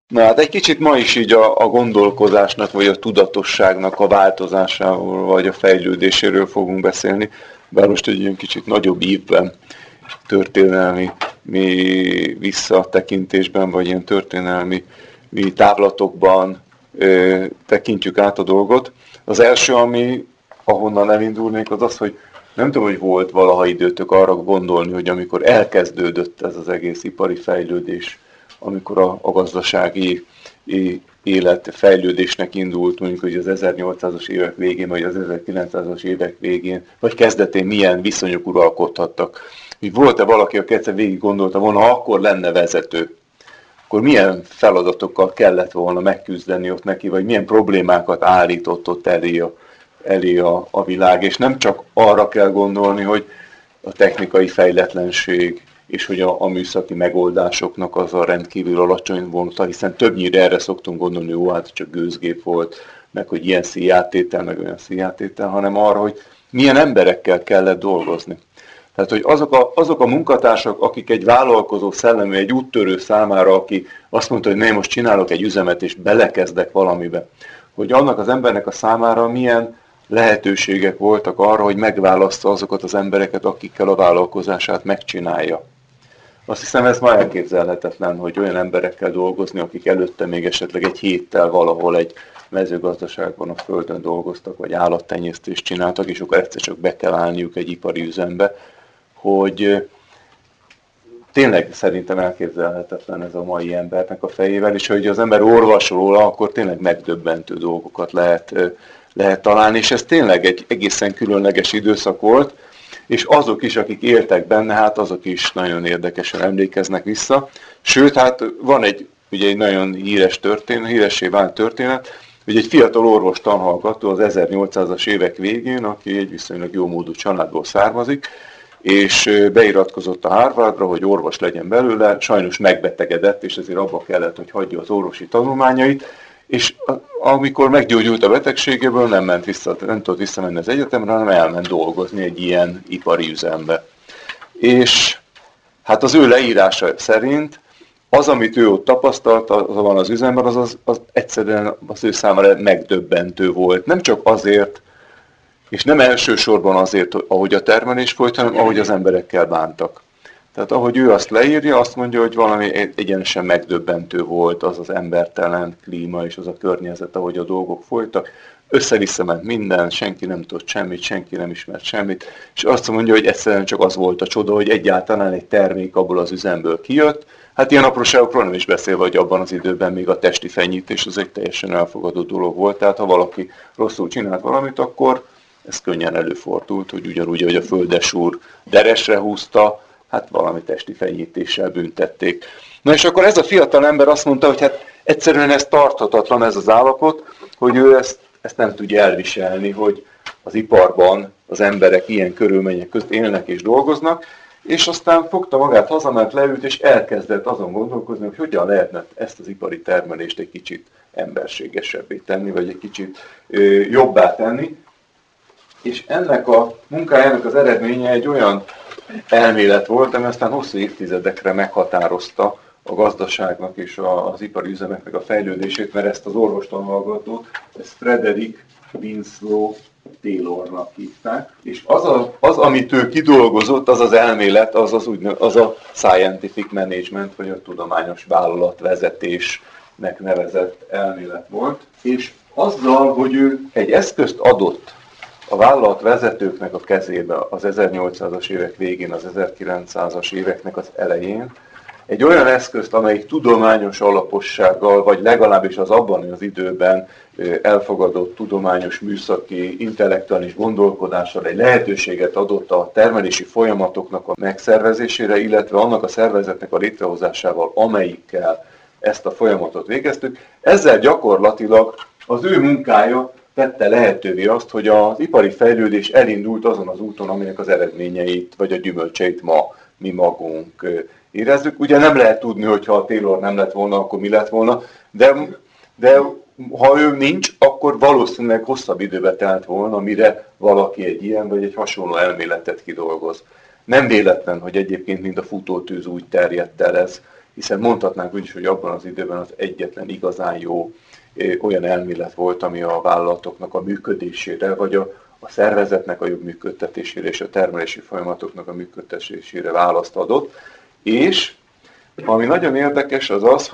Na hát egy kicsit ma is így a gondolkozásnak, vagy a tudatosságnak a változásával, vagy a fejlődéséről fogunk beszélni, bár most egy ilyen kicsit nagyobb ívben, történelmi visszatekintésben, vagy ilyen történelmi távlatokban tekintjük át a dolgot. Az első, ahonnan elindulnék, az az, hogy nem tudom, hogy volt valaha időtök arra gondolni, hogy amikor elkezdődött ez az egész ipari fejlődés, amikor a gazdasági élet fejlődésnek indult, mondjuk, hogy az 1800-as évek végén, vagy az 1900-as évek végén, vagy kezdetén milyen viszonyok uralkodhattak. Hogy volt-e valaki, aki egyszer végig gondolta volna, ha akkor lenne vezető, akkor milyen feladatokkal kellett volna megküzdeni ott neki, vagy milyen problémákat állított ott elé a világ. És nem csak arra kell gondolni, hogy a technikai fejletlenség, és hogy a műszaki megoldásoknak az a rendkívül alacsony vonata, hiszen többnyire erre szoktunk gondolni, jó, hát csak gőzgép volt, meg hogy ilyen színjátétel, meg olyan színjátétel, hanem arra, hogy milyen emberekkel kellett dolgozni. Tehát, hogy azok a munkatársak, akik egy vállalkozó szellemű, egy úttörő számára, aki azt mondta, hogy nem, most csinálok egy üzemet, és belekezdek valamibe, hogy annak az embernek a számára milyen lehetőségek voltak arra, hogy megválassza azokat az embereket, akikkel a vállalkozását megcsinálja. Azt hiszem, ez már elképzelhetetlen, hogy olyan emberekkel dolgozni, akik előtte még esetleg egy héttel valahol egy mezőgazdaságban a földön dolgoztak, vagy állattenyésztést csináltak, és akkor egyszer csak be kell állniuk egy ipari üzembe, hogy tényleg szerintem elképzelhetetlen ez a mai embernek a fejével, és hogy az ember olvas róla, akkor tényleg megdöbbentő dolgokat lehet találni, és ez tényleg egy egészen különleges időszak volt, és azok is, akik éltek benne, hát azok is nagyon érdekesen emlékeznek vissza. Sőt, hát van ugye egy nagyon híressé vált történet, hogy egy fiatal orvos tanhallgató az 1800-as évek végén, aki egy viszonylag jómódú családból származik, és beiratkozott a Harvardra, hogy orvos legyen belőle, sajnos megbetegedett, és ezért abba kellett, hogy hagyja az orvosi tanulmányait, és amikor meggyógyult a betegségéből, nem tudott visszamenni az egyetemre, hanem elment dolgozni egy ilyen ipari üzembe. És hát az ő leírása szerint az, amit ő ott tapasztalt van az üzemben, az egyszerűen az ő számára megdöbbentő volt. Nem csak azért, és nem elsősorban azért, ahogy a termelés folyt, hanem ahogy az emberekkel bántak. Tehát ahogy ő azt leírja, azt mondja, hogy valami egyenesen megdöbbentő volt az az embertelen klíma és az a környezet, ahogy a dolgok folytak. Össze-vissza ment minden, senki nem tudott semmit, senki nem ismert semmit, és azt mondja, hogy egyszerűen csak az volt a csoda, hogy egyáltalán egy termék abból az üzemből kijött. Hát ilyen apróságokról nem is beszélve, hogy abban az időben még a testi fenyítés az egy teljesen elfogadott dolog volt, tehát ha valaki rosszul csinált valamit, akkor ez könnyen előfordult, hogy ugyanúgy, hogy a földesúr deresre húzta, hát valami testi fenyítéssel büntették. Na és akkor ez a fiatal ember azt mondta, hogy hát egyszerűen ez tarthatatlan ez az állapot, hogy ő ezt nem tudja elviselni, hogy az iparban az emberek ilyen körülmények között élnek és dolgoznak, és aztán fogta magát, hazament, leült, és elkezdett azon gondolkozni, hogy hogyan lehetne ezt az ipari termelést egy kicsit emberségesebbé tenni, vagy egy kicsit jobbá tenni. És ennek a munkájának az eredménye egy olyan elmélet volt, ami aztán hosszú évtizedekre meghatározta a gazdaságnak és az ipari üzemeknek a fejlődését, mert ezt az orvostanhallgatót, ezt Frederick Winslow Taylornak hívták, és az, amit ő kidolgozott, az az elmélet, az a scientific management, vagy a tudományos vállalatvezetésnek nevezett elmélet volt, és azzal, hogy ő egy eszközt adott a vállalatvezetőknek a kezébe az 1800-as évek végén, az 1900-as éveknek az elején, egy olyan eszközt, amelyik tudományos alapossággal, vagy legalábbis az abban az időben elfogadott tudományos, műszaki, intellektuális gondolkodással egy lehetőséget adott a termelési folyamatoknak a megszervezésére, illetve annak a szervezetnek a létrehozásával, amelyikkel ezt a folyamatot végeztük. Ezzel gyakorlatilag az ő munkája tette lehetővé azt, hogy az ipari fejlődés elindult azon az úton, aminek az eredményeit, vagy a gyümölcseit ma mi magunk érezzük. Ugye nem lehet tudni, hogy ha a Taylor nem lett volna, akkor mi lett volna, de ha ő nincs, akkor valószínűleg hosszabb időbe telt volna, mire valaki egy ilyen vagy egy hasonló elméletet kidolgoz. Nem véletlen, hogy egyébként mind a futótűz úgy terjedt el ez, hiszen mondhatnánk úgy is, hogy abban az időben az egyetlen igazán jó olyan elmélet volt, ami a vállalatoknak a működésére, vagy a szervezetnek a jobb működtetésére és a termelési folyamatoknak a működtetésére választ adott. És ami nagyon érdekes az az,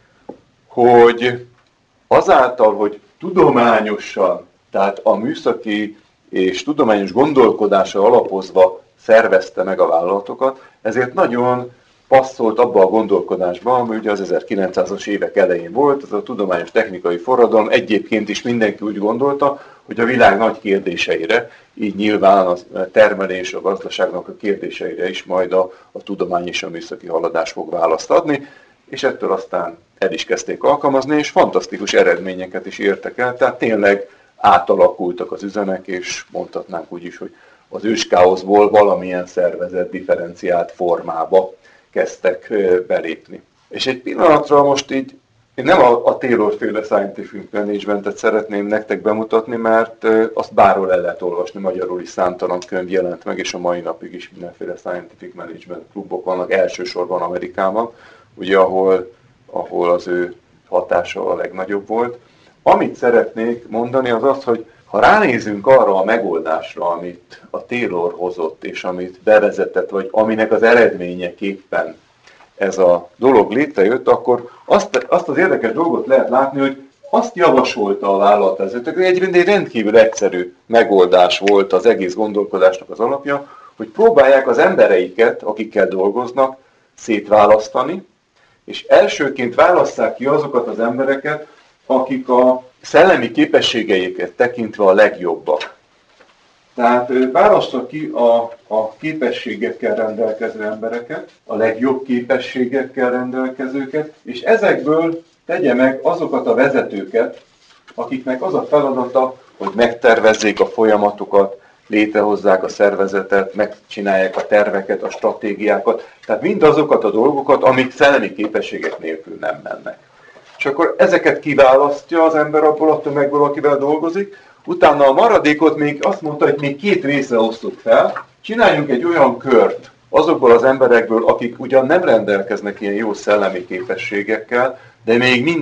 hogy azáltal, hogy tudományosan, tehát a műszaki és tudományos gondolkodásra alapozva szervezte meg a vállalatokat, ezért nagyon passzolt abba a gondolkodásba, ami ugye az 1900-as évek elején volt, ez a tudományos technikai forradalom. Egyébként is mindenki úgy gondolta, hogy a világ nagy kérdéseire, így nyilván a termelés, a gazdaságnak a kérdéseire is majd a tudomány és a műszaki haladás fog választ adni, és ettől aztán el is kezdték alkalmazni, és fantasztikus eredményeket is értek el, tehát tényleg átalakultak az üzemek, és mondhatnánk úgy is, hogy az őskáoszból valamilyen szervezett, differenciált formába kezdtek belépni. És egy pillanatra most így, én nem a Taylor-féle Scientific Management-et szeretném nektek bemutatni, mert azt bárhol el lehet olvasni, magyarul is számtalan könyv jelent meg, és a mai napig is mindenféle Scientific Management klubok vannak, elsősorban Amerikában, ugye ahol az ő hatása a legnagyobb volt. Amit szeretnék mondani az az, hogy ha ránézünk arra a megoldásra, amit a Taylor hozott, és amit bevezetett, vagy aminek az eredményeképpen ez a dolog létrejött, akkor azt az érdekes dolgot lehet látni, hogy azt javasolta a vállalatvezetők, hogy egy rendkívül egyszerű megoldás volt az egész gondolkodásnak az alapja, hogy próbálják az embereiket, akikkel dolgoznak, szétválasztani, és elsőként válasszák ki azokat az embereket, akik a szellemi képességeiket tekintve a legjobbak. Tehát választja ki a képességekkel rendelkező embereket, a legjobb képességekkel rendelkezőket, és ezekből tegye meg azokat a vezetőket, akiknek az a feladata, hogy megtervezzék a folyamatokat, létrehozzák a szervezetet, megcsinálják a terveket, a stratégiákat, tehát mindazokat a dolgokat, amik szellemi képességek nélkül nem mennek. És akkor ezeket kiválasztja az ember abból a tömegből, akivel dolgozik, utána a maradékot még azt mondta, hogy még két részre osztjuk fel, csináljunk egy olyan kört azokból az emberekből, akik ugyan nem rendelkeznek ilyen jó szellemi képességekkel, de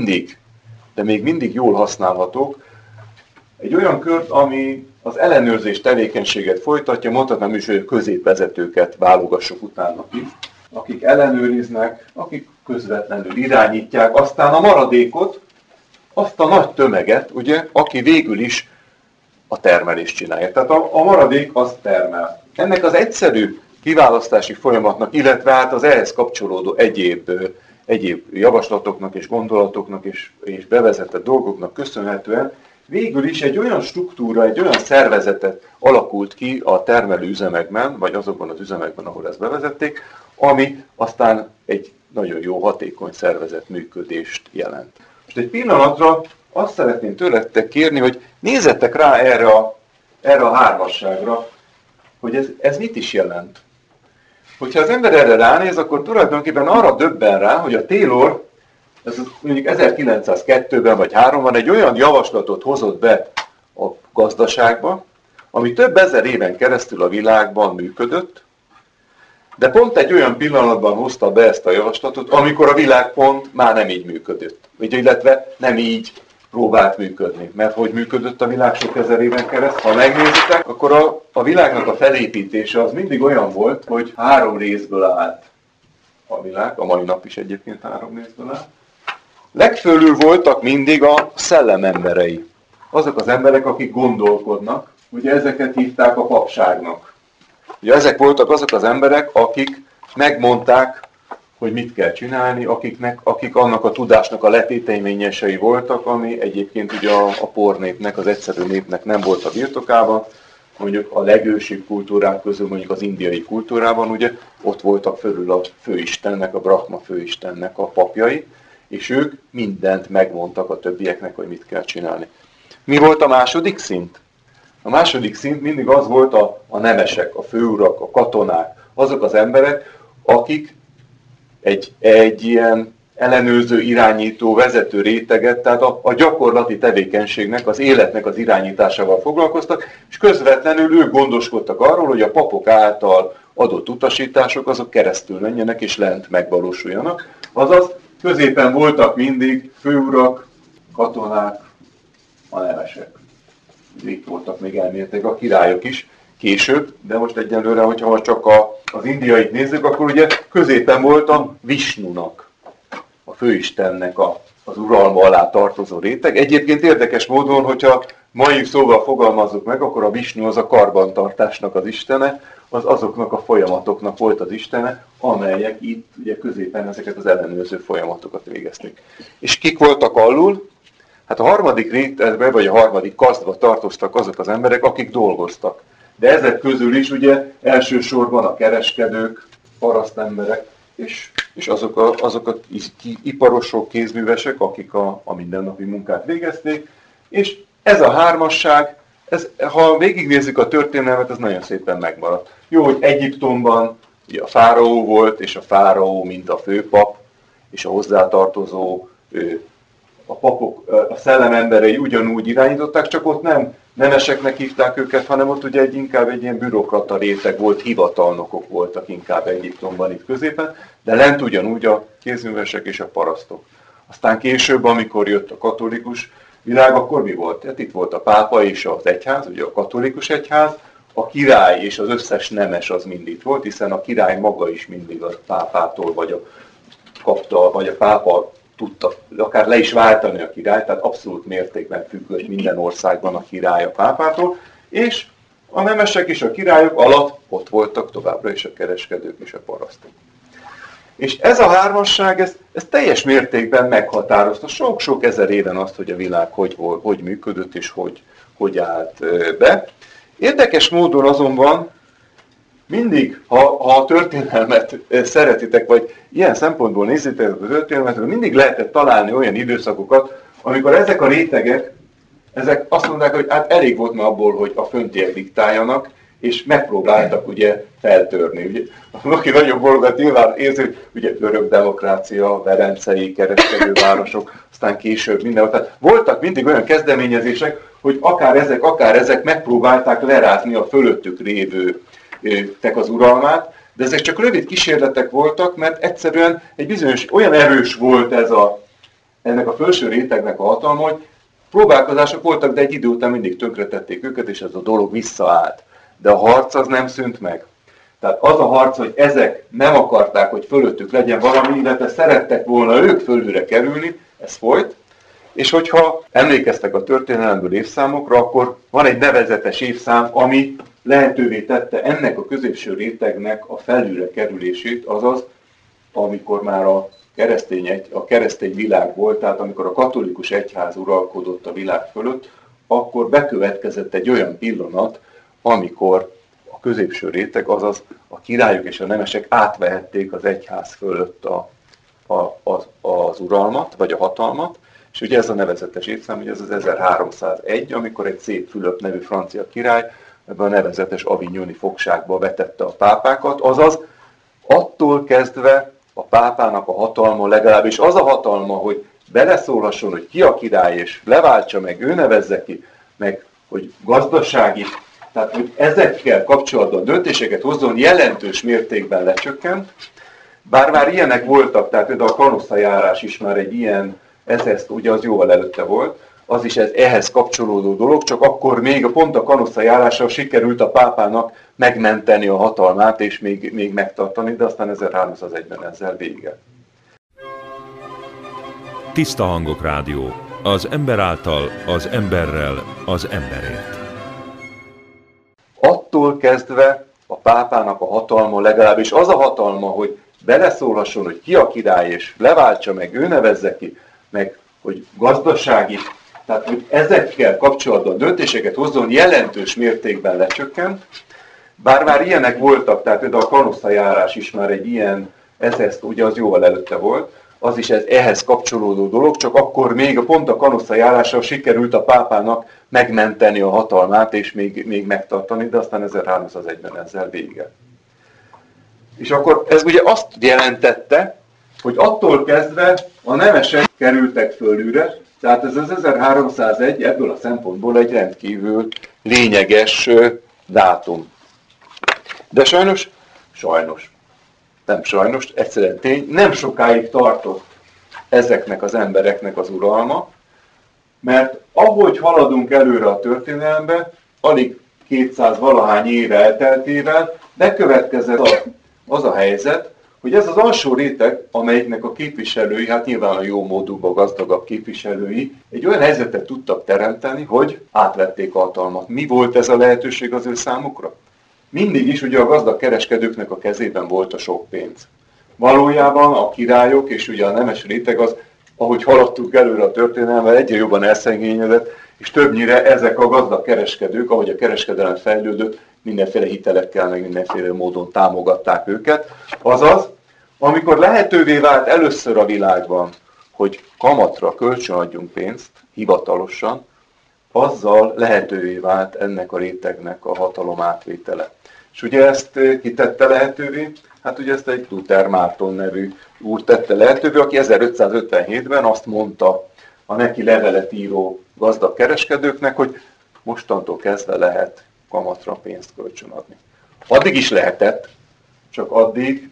még mindig jól használhatók. Egy olyan kört, ami az ellenőrzés tevékenységet folytatja, mondhatnám is, hogy a középvezetőket válogassuk utána ki, akik ellenőriznek, akik közvetlenül irányítják, aztán a maradékot, azt a nagy tömeget, ugye, aki végül is a termelést csinálja. Tehát a maradék az termel. Ennek az egyszerű kiválasztási folyamatnak, illetve hát az ehhez kapcsolódó egyéb javaslatoknak és gondolatoknak és bevezetett dolgoknak köszönhetően végül is egy olyan struktúra, egy olyan szervezetet alakult ki a termelő üzemekben, vagy azokban az üzemekben, ahol ezt bevezették, ami aztán egy nagyon jó, hatékony szervezet működést jelent. Most egy pillanatra azt szeretném tőletek kérni, hogy nézzetek rá erre a hármasságra, hogy ez mit is jelent. Hogyha az ember erre ránéz, akkor tulajdonképpen arra döbben rá, hogy a Taylor, ez mondjuk 1902-ben vagy 3-ban egy olyan javaslatot hozott be a gazdaságba, ami több ezer éven keresztül a világban működött, de pont egy olyan pillanatban hozta be ezt a javaslatot, amikor a világ pont már nem így működött. Illetve nem így próbált működni. Mert hogy működött a világ sok ezer éven keresztül, ha megnézitek, akkor a világnak a felépítése az mindig olyan volt, hogy 3 részből állt a világ, a mai nap is egyébként 3 részből áll. Legfölül voltak mindig a szellem emberei. Azok az emberek, akik gondolkodnak, ugye ezeket hívták a papságnak. Ugye ezek voltak azok az emberek, akik megmondták, hogy mit kell csinálni, akik annak a tudásnak a letéteményesei voltak, ami egyébként ugye a pornépnek, az egyszerű népnek nem volt a birtokában. Mondjuk a legősibb kultúrák közül, mondjuk az indiai kultúrában, ugye ott voltak fölül a főistennek, a Brahma főistennek a papjai, és ők mindent megmondtak a többieknek, hogy mit kell csinálni. Mi volt a második szint? A második szint mindig az volt a nemesek, a főurak, a katonák, azok az emberek, akik egy ilyen ellenőrző, irányító, vezető réteget, tehát a gyakorlati tevékenységnek, az életnek az irányításával foglalkoztak, és közvetlenül ők gondoskodtak arról, hogy a papok által adott utasítások azok keresztül menjenek és lent megvalósuljanak. Azaz középen voltak mindig főurak, katonák, a nemesek. Itt voltak még elméletileg a királyok is később, de most egyelőre, hogyha csak az indiait nézzük, akkor ugye középen volt a Visnunak, a főistennek az uralma alá tartozó réteg. Egyébként érdekes módon, hogyha mai szóval fogalmazzuk meg, akkor a Visnu az a karbantartásnak az istene, az azoknak a folyamatoknak volt az istene, amelyek itt ugye középen ezeket az ellenőrző folyamatokat végezték. És kik voltak alul? Hát a harmadik rétegbe, vagy a harmadik kasztba tartoztak azok az emberek, akik dolgoztak. De ezek közül is ugye elsősorban a kereskedők, parasztemberek, és azok a iparosok, kézművesek, akik a mindennapi munkát végezték. És ez a hármasság, ha végignézzük a történelmet, ez nagyon szépen megmaradt. Jó, hogy Egyiptomban ugye a fáraó volt, és a fáraó, mint a főpap, és a hozzátartozó a papok, a szellememberei ugyanúgy irányították, csak ott nem nemeseknek hívták őket, hanem ott ugye inkább egy ilyen bürokrata réteg volt, hivatalnokok voltak inkább Egyiptomban itt középen, de lent ugyanúgy a kézművesek és a parasztok. Aztán később, amikor jött a katolikus világ, akkor mi volt? Hát itt volt a pápa és az egyház, ugye a katolikus egyház, a király és az összes nemes az mind itt volt, hiszen a király maga is mindig a pápától vagy a pápa tudta akár le is váltani a királyt, tehát abszolút mértékben függött minden országban a király a pápától, és a nemesek és a királyok alatt ott voltak továbbra is a kereskedők és a parasztok. És ez a hármasság, ez teljes mértékben meghatározta sok-sok ezer éven azt, hogy a világ hogy működött és hogy állt be. Érdekes módon azonban mindig, ha a történelmet szeretitek, vagy ilyen szempontból nézzétek a történelmet, mindig lehetett találni olyan időszakokat, amikor ezek a rétegek, ezek azt mondták, hogy hát elég volt már abból, hogy a föntiek diktáljanak, és megpróbáltak ugye feltörni. Ugye, aki nagyobb bologat nyilván érzi, hogy ugye örök demokrácia, verencei kereskedővárosok, aztán később mindenhol. Tehát voltak mindig olyan kezdeményezések, hogy akár ezek megpróbálták lerázni a fölöttük lévő az uralmát, de ezek csak rövid kísérletek voltak, mert egyszerűen egy bizonyos, olyan erős volt ennek a felső rétegnek a hatalma, hogy próbálkozások voltak, de egy idő után mindig tönkretették őket, és ez a dolog visszaállt. De a harc az nem szűnt meg. Tehát az a harc, hogy ezek nem akarták, hogy fölöttük legyen valami, illetve szerettek volna ők fölülre kerülni, ez folyt. És hogyha emlékeztek a történelemből évszámokra, akkor van egy nevezetes évszám, ami lehetővé tette ennek a középső rétegnek a felülre kerülését, azaz, amikor már a keresztény világ volt, tehát amikor a katolikus egyház uralkodott a világ fölött, akkor bekövetkezett egy olyan pillanat, amikor a középső réteg, azaz a királyok és a nemesek átvehették az egyház fölött az uralmat, vagy a hatalmat, és ugye ez a nevezetes évszám, ugye ez az 1301, amikor egy Szép Fülöp nevű francia király ebben a nevezetes avignoni fogságba vetette a pápákat, azaz attól kezdve a pápának a hatalma, legalábbis az a hatalma, hogy beleszólhasson, hogy ki a király, és leváltsa meg, ő nevezze ki, meg hogy gazdasági, tehát hogy ezekkel kapcsolatban döntéseket hozzon, jelentős mértékben lecsökkent, bár már ilyenek voltak, tehát például a kanosszajárás is már egy ilyen, ez ugye az jóval előtte volt, az is ehhez kapcsolódó dolog, csak akkor még pont a kanosszajárással sikerült a pápának megmenteni a hatalmát és még megtartani, de aztán 1301-ben ezzel vége. Tiszta Hangok Rádió. Az ember által, az emberrel, az emberért. Attól kezdve a pápának a hatalma, legalábbis az a hatalma, hogy beleszólhasson, hogy ki a király, és leváltsa meg, ő nevezze ki, meg hogy gazdasági, tehát hogy ezekkel kapcsolatban döntéseket hozzon, jelentős mértékben lecsökkent, bár már ilyenek voltak, tehát például a kanosszajárás is már egy ilyen, ez ugye az jóval előtte volt, az is ehhez kapcsolódó dolog, csak akkor még pont a kanosszajárással sikerült a pápának megmenteni a hatalmát és még megtartani, de aztán 1301-ben ezzel vége. És akkor ez ugye azt jelentette, hogy attól kezdve a nemesek kerültek fölülre, tehát ez az 1301 ebből a szempontból egy rendkívül lényeges dátum. De sajnos sajnos, nem sajnos, egyszerűen tény, nem sokáig tartott ezeknek az embereknek az uralma, mert ahogy haladunk előre a történelembe, alig 200 valahány éve elteltével bekövetkezett az a helyzet, hogy ez az alsó réteg, amelyiknek a képviselői, hát nyilván a jó módúban gazdagabb képviselői, egy olyan helyzetet tudtak teremteni, hogy átvették a hatalmat. Mi volt ez a lehetőség az ő számukra? Mindig is ugye a gazdag kereskedőknek a kezében volt a sok pénz. Valójában a királyok és ugye a nemes réteg az, ahogy haladtunk előre a történelemben, egyre jobban elszegényedett, és többnyire ezek a gazdag kereskedők, ahogy a kereskedelem fejlődött, mindenféle hitelekkel, meg mindenféle módon támogatták őket. Azaz, amikor lehetővé vált először a világban, hogy kamatra kölcsönadjunk pénzt, hivatalosan, azzal lehetővé vált ennek a rétegnek a hatalom átvétele. És ugye ezt kitette lehetővé? Hát ugye ezt egy Luther Márton nevű úr tette lehetővé, aki 1557-ben azt mondta a neki levelet író gazdag kereskedőknek, hogy mostantól kezdve lehet kamatra pénzt kölcsönadni. Addig is lehetett, csak addig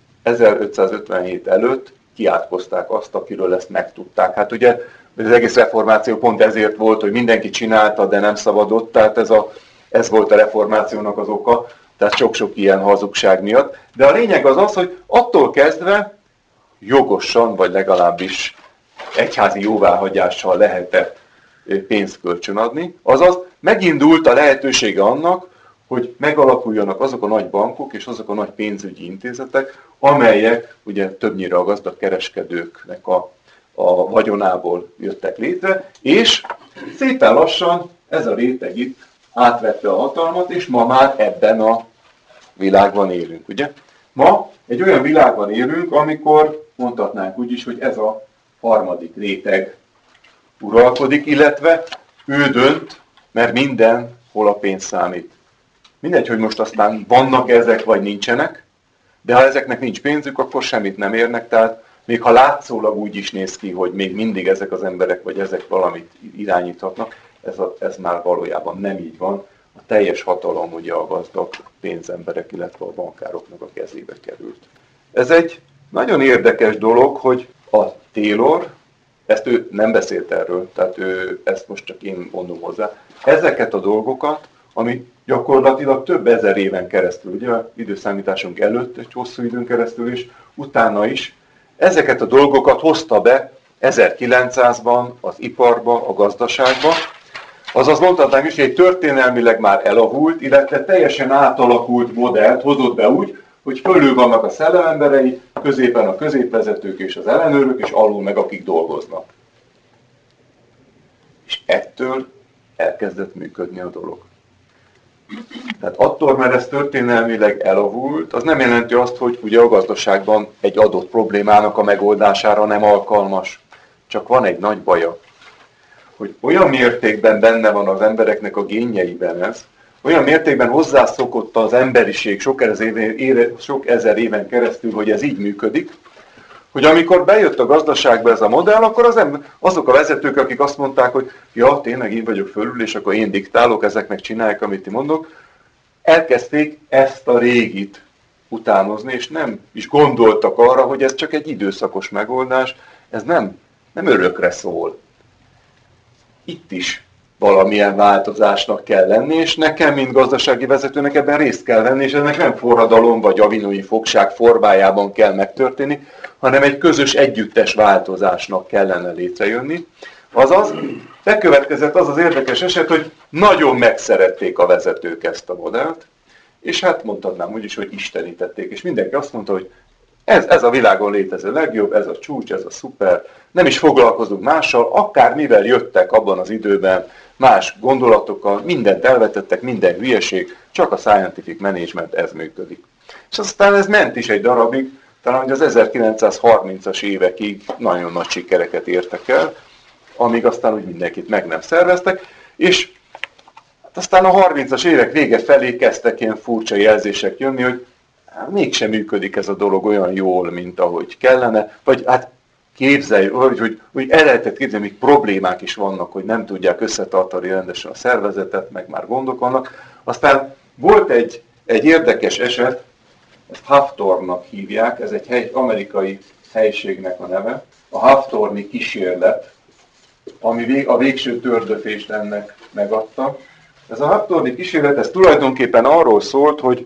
1557 előtt kiátkozták azt, akiről ezt megtudták. Hát ugye az egész reformáció pont ezért volt, hogy mindenki csinálta, de nem szabadott, tehát ez volt a reformációnak az oka, tehát sok-sok ilyen hazugság miatt. De a lényeg az, hogy attól kezdve jogosan, vagy legalábbis egyházi jóváhagyással lehetett pénzt kölcsönadni, azaz megindult a lehetősége annak, hogy megalakuljanak azok a nagy bankok és azok a nagy pénzügyi intézetek, amelyek ugye többnyire a gazdag kereskedőknek a vagyonából jöttek létre, és szépen lassan ez a réteg itt átvette a hatalmat, és ma már ebben a világban élünk, ugye? Ma egy olyan világban élünk, amikor mondhatnánk úgy is, hogy ez a harmadik réteg uralkodik, illetve ő dönt, mert mindenhol a pénz számít. Mindegy, hogy most aztán vannak ezek, vagy nincsenek, de ha ezeknek nincs pénzük, akkor semmit nem érnek, tehát még ha látszólag úgy is néz ki, hogy még mindig ezek az emberek, vagy ezek valamit irányíthatnak, ez már valójában nem így van. A teljes hatalom ugye a gazdag pénzemberek, illetve a bankároknak a kezébe került. Ez egy nagyon érdekes dolog, hogy a Taylor, ezt ő nem beszélt erről, tehát ezt most csak én mondom hozzá, ezeket a dolgokat, ami gyakorlatilag több ezer éven keresztül, ugye időszámításunk előtt egy hosszú időn keresztül, és utána is, ezeket a dolgokat hozta be 1900-ban az iparba, a gazdaságba, azaz mondhatnánk is, hogy egy történelmileg már elavult, illetve teljesen átalakult modellt hozott be úgy, hogy fölül vannak a szellememberei, középen a középvezetők és az ellenőrök, és alul meg akik dolgoznak. És ettől elkezdett működni a dolog. Tehát attól, mert ez történelmileg elavult, az nem jelenti azt, hogy ugye a gazdaságban egy adott problémának a megoldására nem alkalmas. Csak van egy nagy baja, hogy olyan mértékben benne van az embereknek a génjeiben ez, olyan mértékben hozzászokott az emberiség sok ezer éven keresztül, hogy ez így működik, hogy amikor bejött a gazdaságba ez a modell, akkor azok a vezetők, akik azt mondták, hogy ja, tényleg én vagyok fölül, és akkor én diktálok, ezeknek csinálják, amit én mondok, elkezdték ezt a régit utánozni, és nem is gondoltak arra, hogy ez csak egy időszakos megoldás, ez nem örökre szól. Itt is valamilyen változásnak kell lenni, és nekem, mint gazdasági vezetőnek ebben részt kell venni, és ennek nem forradalom vagy avinói fogság formájában kell megtörténni, hanem egy közös együttes változásnak kellene létrejönni. Azaz, bekövetkezett az az érdekes eset, hogy nagyon megszerették a vezetők ezt a modellt, és hát mondhatnám úgy is, hogy istenítették, és mindenki azt mondta, hogy ez a világon létező legjobb, ez a csúcs, ez a szuper, nem is foglalkozunk mással, akármivel jöttek abban az időben más gondolatokkal, mindent elvetettek, minden hülyeség, csak a scientific management ez működik. És aztán ez ment is egy darabig, talán hogy az 1930-as évekig nagyon nagy sikereket értek el, amíg aztán úgy mindenkit meg nem szerveztek, és hát aztán a 30-as évek vége felé kezdtek ilyen furcsa jelzések jönni, hogy mégsem működik ez a dolog olyan jól, mint ahogy kellene, vagy hát képzelj, hogy el lehetett képzelni, hogy problémák is vannak, hogy nem tudják összetartani rendesen a szervezetet, meg már gondok vannak. Aztán volt egy érdekes eset, ezt Hawthorne-nak hívják, ez egy amerikai helységnek a neve, a Hawthorne-i kísérlet, ami a végső tördöfést ennek megadta. Ez a Hawthorne-i kísérlet, ez tulajdonképpen arról szólt, hogy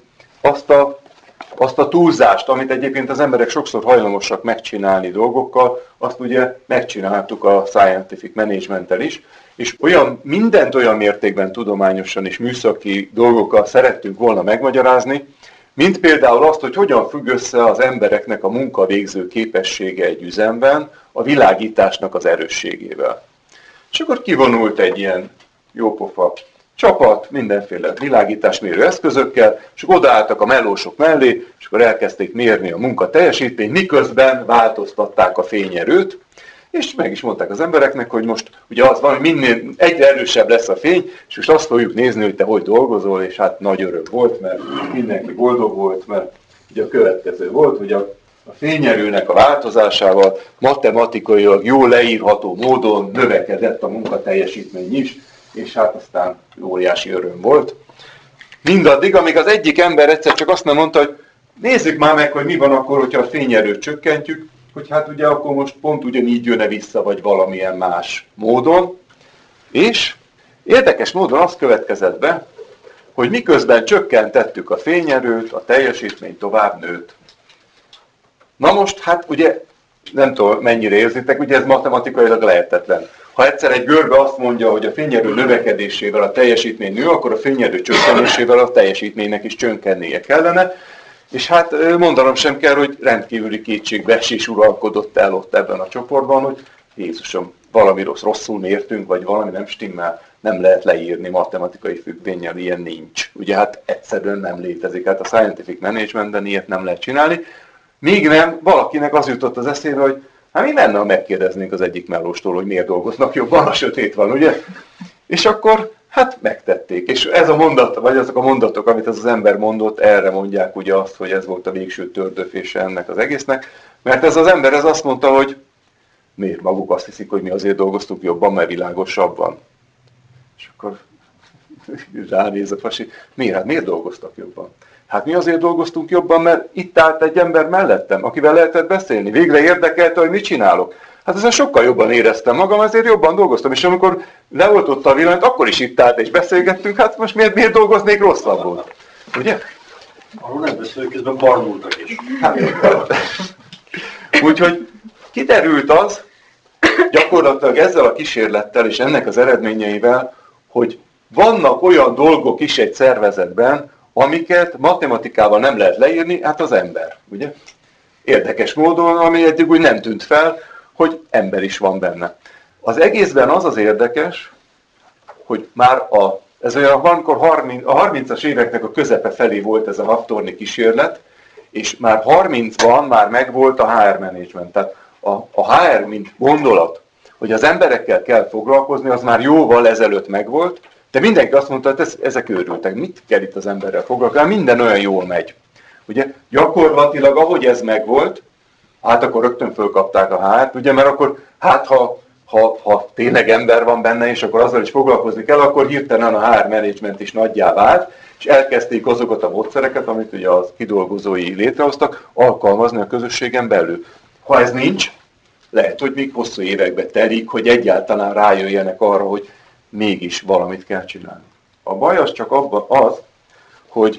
azt a túlzást, amit egyébként az emberek sokszor hajlamosak megcsinálni dolgokkal, azt ugye megcsináltuk a scientific managementtel is, és mindent olyan mértékben tudományosan és műszaki dolgokkal szerettünk volna megmagyarázni, mint például azt, hogy hogyan függ össze az embereknek a munkavégző képessége egy üzemben a világításnak az erősségével. És akkor kivonult egy ilyen jópofa csapat, mindenféle világításmérő eszközökkel, és odaálltak a melósok mellé, és akkor elkezdték mérni a munka teljesítményt, miközben változtatták a fényerőt, és meg is mondták az embereknek, hogy most ugye az van, hogy minél egyre erősebb lesz a fény, és most azt fogjuk nézni, hogy te hogy dolgozol, és hát nagy öröm volt, mert mindenki boldog volt, mert ugye a következő volt, hogy a fényerőnek a változásával matematikailag jól leírható módon növekedett a munkateljesítmény is, és hát aztán óriási öröm volt. Mindaddig, amíg az egyik ember egyszer csak azt nem mondta, hogy nézzük már meg, hogy mi van akkor, hogyha a fényerőt csökkentjük, hogy hát ugye akkor most pont ugyanígy jön-e vissza, vagy valamilyen más módon. És érdekes módon az következett be, hogy miközben csökkentettük a fényerőt, a teljesítmény tovább nőtt. Na most, hát ugye, nem tudom mennyire érzitek, ugye ez matematikailag lehetetlen. Ha egyszer egy görbe azt mondja, hogy a fényerő növekedésével a teljesítmény nő, akkor a fényerő csökkenésével a teljesítménynek is csökkennie kellene. És hát mondanom sem kell, hogy rendkívüli kétségbeesés uralkodott el ott ebben a csoportban, hogy Jézusom, valami rosszul mértünk, vagy valami nem stimmel, nem lehet leírni matematikai függvénnyel, ilyen nincs. Ugye hát egyszerűen nem létezik, hát a scientific managementben ilyet nem lehet csinálni. Míg nem, valakinek az jutott az eszébe, hogy hát mi lenne, ha megkérdeznénk az egyik melóstól, hogy miért dolgoznak jobban, a sötét van, ugye? És akkor hát megtették. És ez a mondat, vagy azok a mondatok, amit ez az ember mondott, erre mondják ugye azt, hogy ez volt a végső tördöfése ennek az egésznek. Mert ez az ember ez azt mondta, hogy miért maguk azt hiszik, hogy mi azért dolgoztunk jobban, mert világosabban. És akkor ránéz a pasi, miért dolgoztak jobban? Hát mi azért dolgoztunk jobban, mert itt állt egy ember mellettem, akivel lehetett beszélni. Végre érdekelte, hogy mit csinálok. Hát ezen sokkal jobban éreztem magam, ezért jobban dolgoztam. És amikor leoltotta a villanyt, akkor is itt állt és beszélgettünk, hát most miért dolgoznék rosszabbul? Ugye? Arról nem beszélünk, közben barnultak is. Hát, úgyhogy kiderült az, gyakorlatilag ezzel a kísérlettel és ennek az eredményeivel, hogy vannak olyan dolgok is egy szervezetben, amiket matematikával nem lehet leírni, hát az ember, ugye? Érdekes módon, ami eddig úgy nem tűnt fel, hogy ember is van benne. Az egészben az az érdekes, hogy már ez olyan, amikor a 30-as éveknek a közepe felé volt ez a Hawthorne-i kísérlet, és már 30-ban már megvolt a HR management. Tehát a HR, mint gondolat, hogy az emberekkel kell foglalkozni, az már jóval ezelőtt megvolt, de mindenki azt mondta, hogy ezek őrültek, mit kell itt az emberrel foglalkozni, minden olyan jól megy. Ugye gyakorlatilag, ahogy ez megvolt, hát akkor rögtön fölkapták a HR-t, ugye, mert akkor hát ha tényleg ember van benne, és akkor azzal is foglalkozni kell, akkor hirtelen a HR management is nagyjá vált, és elkezdték azokat a módszereket, amit ugye az kidolgozói létrehoztak, alkalmazni a közösségen belül. Ha ez nincs, lehet, hogy még hosszú évekbe telik, hogy egyáltalán rájöjjenek arra, hogy mégis valamit kell csinálni. A baj az csak abban az, hogy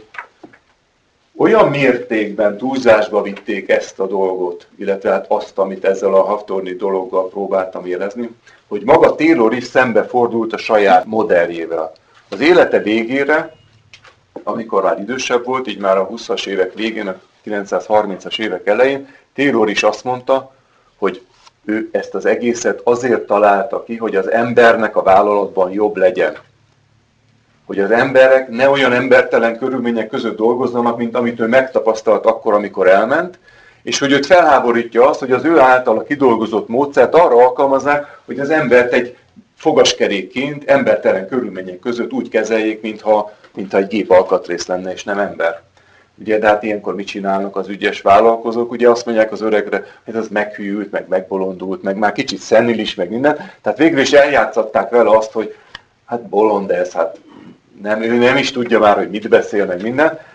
olyan mértékben túlzásba vitték ezt a dolgot, illetve hát azt, amit ezzel a Hawthorne-i dologgal próbáltam érezni, hogy maga Taylor is szembefordult a saját modelljével. Az élete végére, amikor már idősebb volt, így már a 20-as évek végén, a 1930-as évek elején, Taylor is azt mondta, hogy ő ezt az egészet azért találta ki, hogy az embernek a vállalatban jobb legyen. Hogy az emberek ne olyan embertelen körülmények között dolgozzanak, mint amit ő megtapasztalt akkor, amikor elment, és hogy őt felháborítja az, hogy az ő általa kidolgozott módszert arra alkalmazzák, hogy az embert egy fogaskerékként embertelen körülmények között úgy kezeljék, mintha egy gép alkatrész lenne, és nem ember. Ugye, de hát ilyenkor mit csinálnak az ügyes vállalkozók? Ugye azt mondják az öregre, hogy az meghűlt, meg megbolondult, meg már kicsit szenilis, meg minden. Tehát végül is eljátszották vele azt, hogy hát bolond ez, hát ő nem is tudja már, hogy mit beszél, meg minden.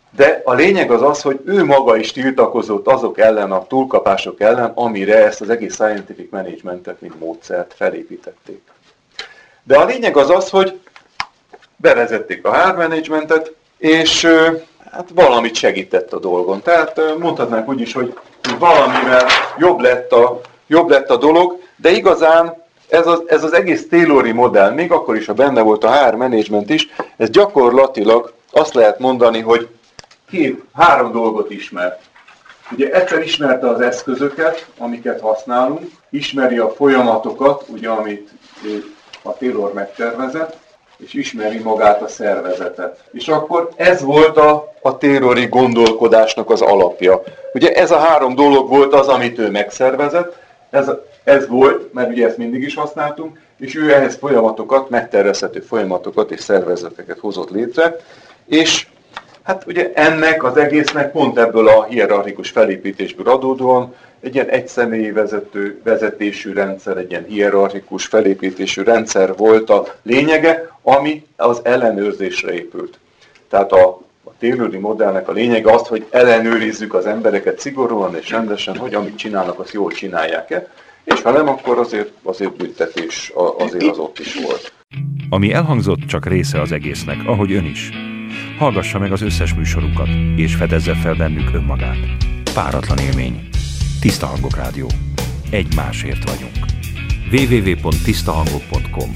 De a lényeg az az, hogy ő maga is tiltakozott azok ellen, a túlkapások ellen, amire ezt az egész scientific managementet, mint módszert felépítették. De a lényeg az az, hogy bevezették a HR managementet, és hát valamit segített a dolgon. Tehát mondhatnánk úgy is, hogy valamivel jobb lett a dolog, de igazán ez az egész Taylori modell, még akkor is, ha benne volt a HR management is, ez gyakorlatilag azt lehet mondani, hogy három dolgot ismer. Ugye egyszer ismerte az eszközöket, amiket használunk, ismeri a folyamatokat, ugye, amit a Taylor megtervezett, és ismeri magát a szervezetet. És akkor ez volt a Taylori gondolkodásnak az alapja. Ugye ez a három dolog volt az, amit ő megszervezett, ez volt, mert ugye ezt mindig is használtunk, és ő ehhez folyamatokat, megtervezhető folyamatokat és szervezeteket hozott létre, és hát ugye ennek az egésznek pont ebből a hierarchikus felépítésből adódóan egy ilyen egyszemélyi vezetésű rendszer, egy ilyen hierarchikus felépítésű rendszer volt a lényege, ami az ellenőrzésre épült. Tehát a Taylori modellnek a lényege az, hogy ellenőrizzük az embereket szigorúan és rendesen, hogy amit csinálnak, azt jól csinálják-e, és ha nem, akkor azért büntetés azért az ott is volt. Ami elhangzott, csak része az egésznek, ahogy ön is. Hallgassa meg az összes műsorunkat, és fedezze fel bennük önmagát. Páratlan élmény. Tiszta Hangok Rádió. Egymásért vagyunk. www.tisztahangok.com.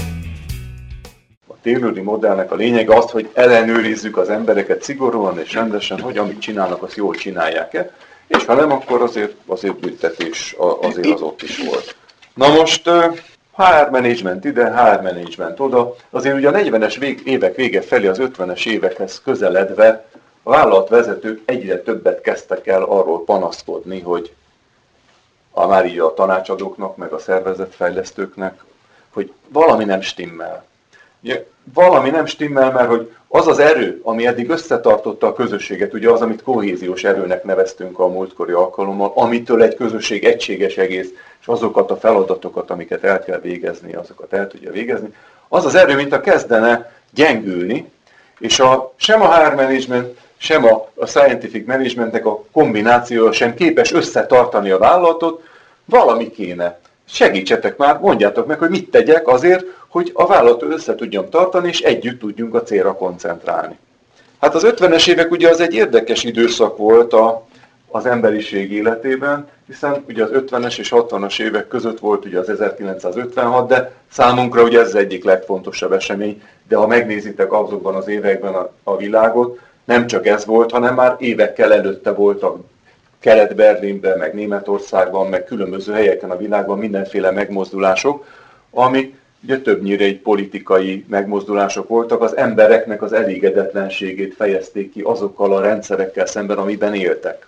A Taylori modellnek a lényege az, hogy ellenőrizzük az embereket szigorúan és rendesen, hogy amit csinálnak, azt jól csinálják-e, és ha nem, akkor azért büntetés azért az ott is volt. Na most HR management ide, HR management oda. Azért ugye a 40-es évek vége felé az 50-es évekhez közeledve a vállalatvezetők egyre többet kezdtek el arról panaszkodni, hogy már így a tanácsadóknak, meg a szervezetfejlesztőknek, hogy valami nem stimmel. Ugye, valami nem stimmel, mert hogy az az erő, ami eddig összetartotta a közösséget, ugye az, amit kohéziós erőnek neveztünk a múltkori alkalommal, amitől egy közösség egységes egész, és azokat a feladatokat, amiket el kell végezni, azokat el tudja végezni, az az erő, mint a kezdene gyengülni, és sem a HR management, sem a scientific managementnek a kombinációja sem képes összetartani a vállalatot, valami kéne. Segítsetek már, mondjátok meg, hogy mit tegyek azért, hogy a vállalatot össze tudjam tartani, és együtt tudjunk a célra koncentrálni. Hát az 50-es évek ugye az egy érdekes időszak volt az emberiség életében, hiszen ugye az 50-es és 60-as évek között volt ugye az 1956, de számunkra ugye ez az egyik legfontosabb esemény, de ha megnézitek azokban az években a világot, nem csak ez volt, hanem már évekkel előtte voltak Kelet-Berlinben, meg Németországban, meg különböző helyeken a világban mindenféle megmozdulások, amik ugye többnyire egy politikai megmozdulások voltak, az embereknek az elégedetlenségét fejezték ki azokkal a rendszerekkel szemben, amiben éltek.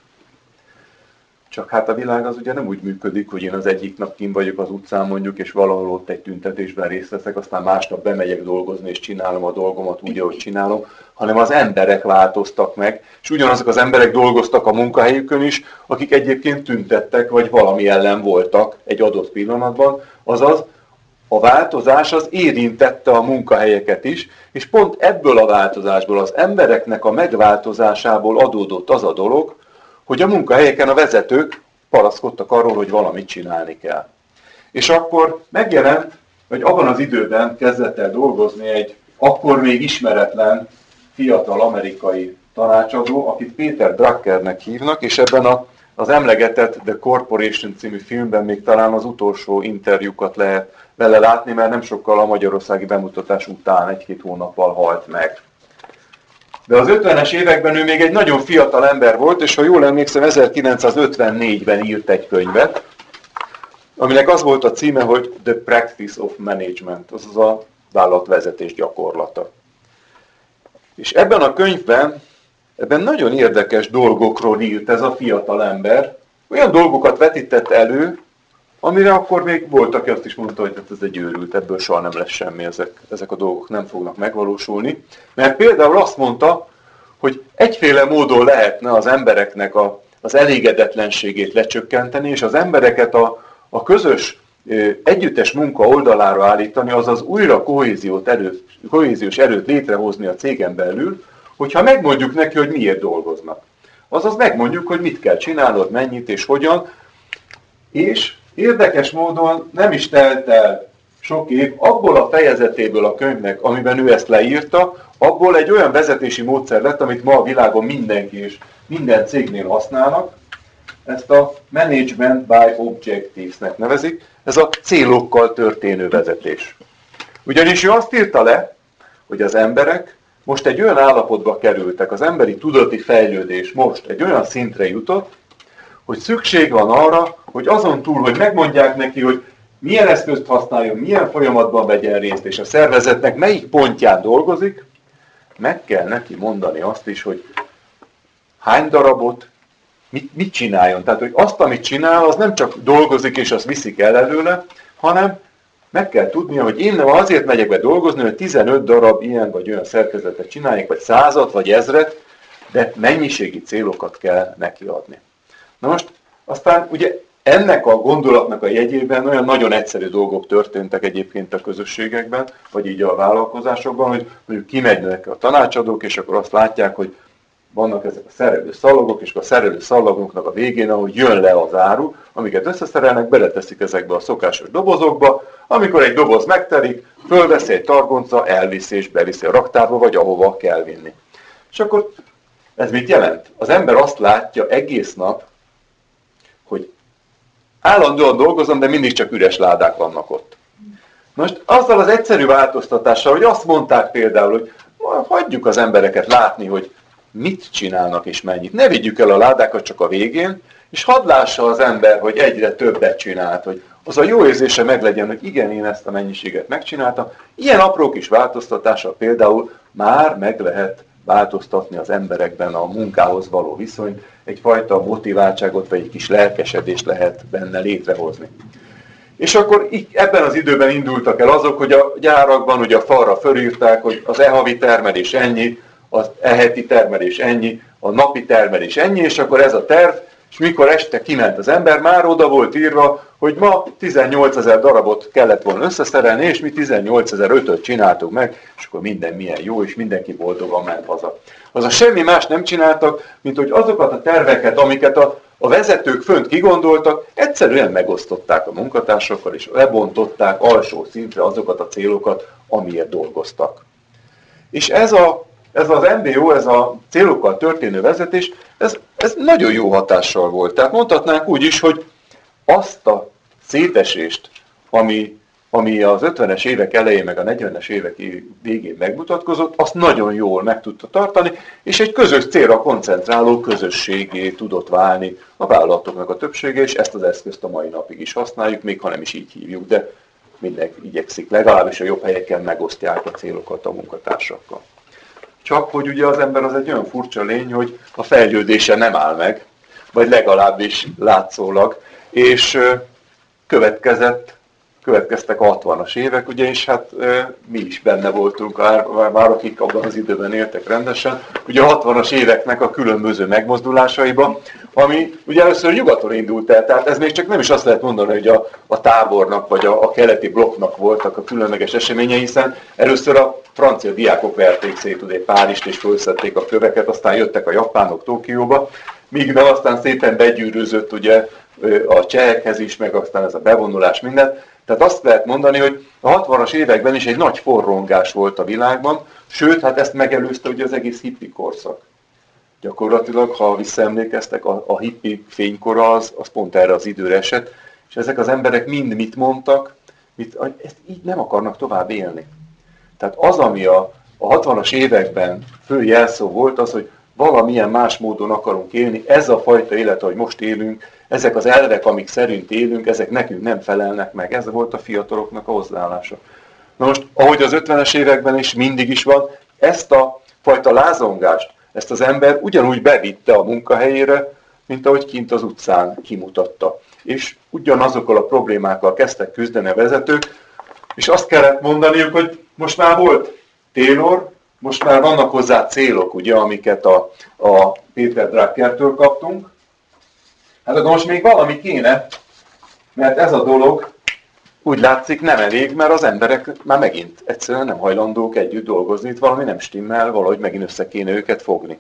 Csak hát a világ az ugye nem úgy működik, hogy én az egyik nap kint vagyok az utcán mondjuk, és valahol ott egy tüntetésben részt veszek, aztán másnap bemegyek dolgozni, és csinálom a dolgomat úgy, ahogy csinálom, hanem az emberek változtak meg, és ugyanazok az emberek dolgoztak a munkahelyükön is, akik egyébként tüntettek, vagy valami ellen voltak egy adott pillanatban, azaz a változás az érintette a munkahelyeket is, és pont ebből a változásból, az embereknek a megváltozásából adódott az a dolog, hogy a munkahelyeken a vezetők panaszkodtak arról, hogy valamit csinálni kell. És akkor megjelent, hogy abban az időben kezdett el dolgozni egy akkor még ismeretlen fiatal amerikai tanácsadó, akit Peter Druckernek hívnak, és ebben az emlegetett The Corporation című filmben még talán az utolsó interjúkat lehet vele látni, mert nem sokkal a magyarországi bemutatás után, 1-2 hónappal halt meg. De az 50-es években ő még egy nagyon fiatal ember volt, és ha jól emlékszem, 1954-ben írt egy könyvet, aminek az volt a címe, hogy The Practice of Management, azaz a vállalatvezetés gyakorlata. És ebben a könyvben, ebben nagyon érdekes dolgokról írt ez a fiatal ember, olyan dolgokat vetített elő, amire akkor még volt, aki azt is mondta, hogy ez egy őrült, ebből soha nem lesz semmi, ezek a dolgok nem fognak megvalósulni. Mert például azt mondta, hogy egyféle módon lehetne az embereknek az elégedetlenségét lecsökkenteni, és az embereket a közös együttes munka oldalára állítani, azaz újra kohéziós erőt létrehozni a cégen belül, hogyha megmondjuk neki, hogy miért dolgoznak. Azaz megmondjuk, hogy mit kell csinálnod, mennyit és hogyan, és érdekes módon nem is telt el sok év, abból a fejezetéből a könyvnek, amiben ő ezt leírta, abból egy olyan vezetési módszer lett, amit ma a világon mindenki és minden cégnél használnak. Ezt a Management by Objectives-nek nevezik, ez a célokkal történő vezetés. Ugyanis ő azt írta le, hogy az emberek most egy olyan állapotba kerültek, az emberi tudati fejlődés most egy olyan szintre jutott, hogy szükség van arra, hogy azon túl, hogy megmondják neki, hogy milyen eszközt használjon, milyen folyamatban vegyen részt, és a szervezetnek melyik pontján dolgozik, meg kell neki mondani azt is, hogy hány darabot, mit csináljon. Tehát, hogy azt, amit csinál, az nem csak dolgozik, és azt viszik el előle, hanem meg kell tudnia, hogy én nem azért megyek be dolgozni, hogy 15 darab ilyen vagy olyan szerkezetet csináljak, vagy 100-at, vagy 1000-et, de mennyiségi célokat kell neki adni. Na most, aztán ugye ennek a gondolatnak a jegyében olyan nagyon egyszerű dolgok történtek egyébként a közösségekben, vagy így a vállalkozásokban, hogy mondjuk kimegynek a tanácsadók, és akkor azt látják, hogy vannak ezek a szerelő szalagok, és a szerelő szalagoknak a végén, ahogy jön le az áru, amiket összeszerelnek, beleteszik ezekbe a szokásos dobozokba, amikor egy doboz megtelik, fölveszi egy targonca, elviszi és beviszi a raktárba, vagy ahova kell vinni. És akkor ez mit jelent? Az ember azt látja egész nap, hogy állandóan dolgozom, de mindig csak üres ládák vannak ott. Most azzal az egyszerű változtatással, hogy azt mondták például, hogy hagyjuk az embereket látni, hogy mit csinálnak és mennyit. Ne vigyük el a ládákat csak a végén, és hadd lássa az ember, hogy egyre többet csinált, hogy az a jó érzése meglegyen, hogy igen, én ezt a mennyiséget megcsináltam. Ilyen apró kis változtatással például már meg lehet változtatni az emberekben a munkához való viszonyt, egyfajta motiváltságot vagy egy kis lelkesedést lehet benne létrehozni. És akkor ebben az időben indultak el azok, hogy a gyárakban ugye a falra fölírták, hogy az e-havi termelés ennyi, az e-heti termelés ennyi, a napi termelés ennyi, és akkor ez a terv, és mikor este kiment az ember, már oda volt írva, hogy ma 18 000 darabot kellett volna összeszerelni, és mi 18 500-öt csináltuk meg, és akkor minden milyen jó, és mindenki boldogan ment haza. Azaz semmi más nem csináltak, mint hogy azokat a terveket, amiket a vezetők fönt kigondoltak, egyszerűen megosztották a munkatársakkal, és lebontották alsó szintre azokat a célokat, amiért dolgoztak. És ez az MBO, ez a célokkal történő vezetés, ez nagyon jó hatással volt. Tehát mondhatnánk úgy is, hogy azt a szétesést, ami az 50-es évek elején, meg a 40-es évek végén megmutatkozott, azt nagyon jól meg tudta tartani, és egy közös célra koncentráló közösségé tudott válni a vállalatoknak a többsége, és ezt az eszközt a mai napig is használjuk, még ha nem is így hívjuk, de mindenki igyekszik, legalábbis a jobb helyeken megosztják a célokat a munkatársakkal. Csak hogy ugye az ember az egy olyan furcsa lény, hogy a fejlődése nem áll meg, vagy legalábbis látszólag, és következtek a 60-as évek, ugye, és hát mi is benne voltunk, már akik abban az időben éltek rendesen, ugye a 60-as éveknek a különböző megmozdulásaiba, ami ugye először nyugaton indult el, tehát ez még csak nem is azt lehet mondani, hogy a tábornak vagy a keleti blokknak voltak a különleges eseményei, hiszen először a francia diákok verték szét ugye Párizst és fölszedték a köveket, aztán jöttek a japánok Tokióba, míg nem aztán szépen begyűrűzött ugye a csehekhez is, meg aztán ez a bevonulás minden. Tehát azt lehet mondani, hogy a 60-as években is egy nagy forrongás volt a világban, sőt, hát ezt megelőzte ugye az egész hippi korszak. Gyakorlatilag, ha visszaemlékeztek, a hippi fénykora az pont erre az időre esett, és ezek az emberek mind mit mondtak, ezt így nem akarnak tovább élni. Tehát az, ami a 60-as években fő jelszó volt, az, hogy valamilyen más módon akarunk élni, ez a fajta élet, ahogy most élünk, ezek az elvek, amik szerint élünk, ezek nekünk nem felelnek meg. Ez volt a fiataloknak a hozzáállása. Na most, ahogy az 50-es években is mindig is van, ezt a fajta lázongást, ezt az ember ugyanúgy bevitte a munkahelyére, mint ahogy kint az utcán kimutatta. És ugyanazokkal a problémákkal kezdtek küzdeni a vezetők, és azt kellett mondaniuk, hogy most már volt Taylor, most már vannak hozzá célok, ugye, amiket a Peter Druckertől kaptunk. Hát akkor most még valami kéne, mert ez a dolog, úgy látszik nem elég, mert az emberek már megint egyszerűen nem hajlandók együtt dolgozni, itt valami nem stimmel, valahogy megint össze kéne őket fogni.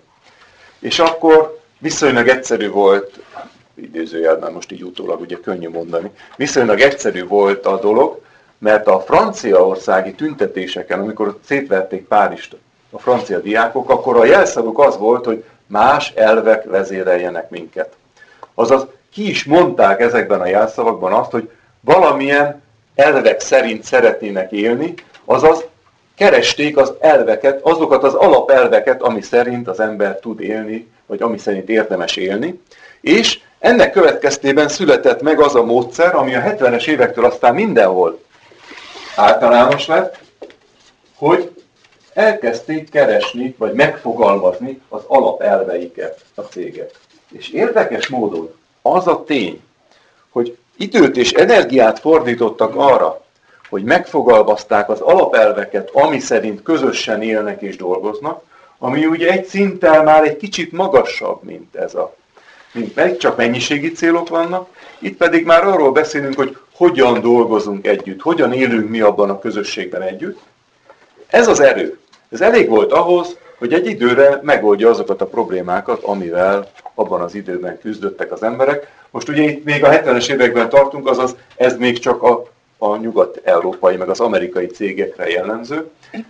És akkor viszonylag egyszerű volt, idézőjelben most így utólag ugye könnyű mondani, viszonylag egyszerű volt a dolog, mert a franciaországi tüntetéseken, amikor szétverték Párizst a francia diákok, akkor a jelszavuk az volt, hogy más elvek vezéreljenek minket. Azaz ki is mondták ezekben a jelszavakban azt, hogy valamilyen elvek szerint szeretnének élni, azaz keresték az elveket, azokat az alapelveket, ami szerint az ember tud élni, vagy ami szerint érdemes élni, és ennek következtében született meg az a módszer, ami a 70-es évektől aztán mindenhol általános lett, hogy elkezdték keresni, vagy megfogalmazni az alapelveiket a cégek. És érdekes módon az a tény, hogy időt és energiát fordítottak arra, hogy megfogalmazták az alapelveket, ami szerint közösen élnek és dolgoznak, ami ugye egy szinttel már egy kicsit magasabb, mint ez a... Csak mennyiségi célok vannak, itt pedig már arról beszélünk, hogy hogyan dolgozunk együtt, hogyan élünk mi abban a közösségben együtt. Ez az erő. Ez elég volt ahhoz, hogy egy időre megoldja azokat a problémákat, amivel abban az időben küzdöttek az emberek. Most ugye itt még a 70-es években tartunk, azaz ez még csak a nyugat-európai, meg az amerikai cégekre jellemző,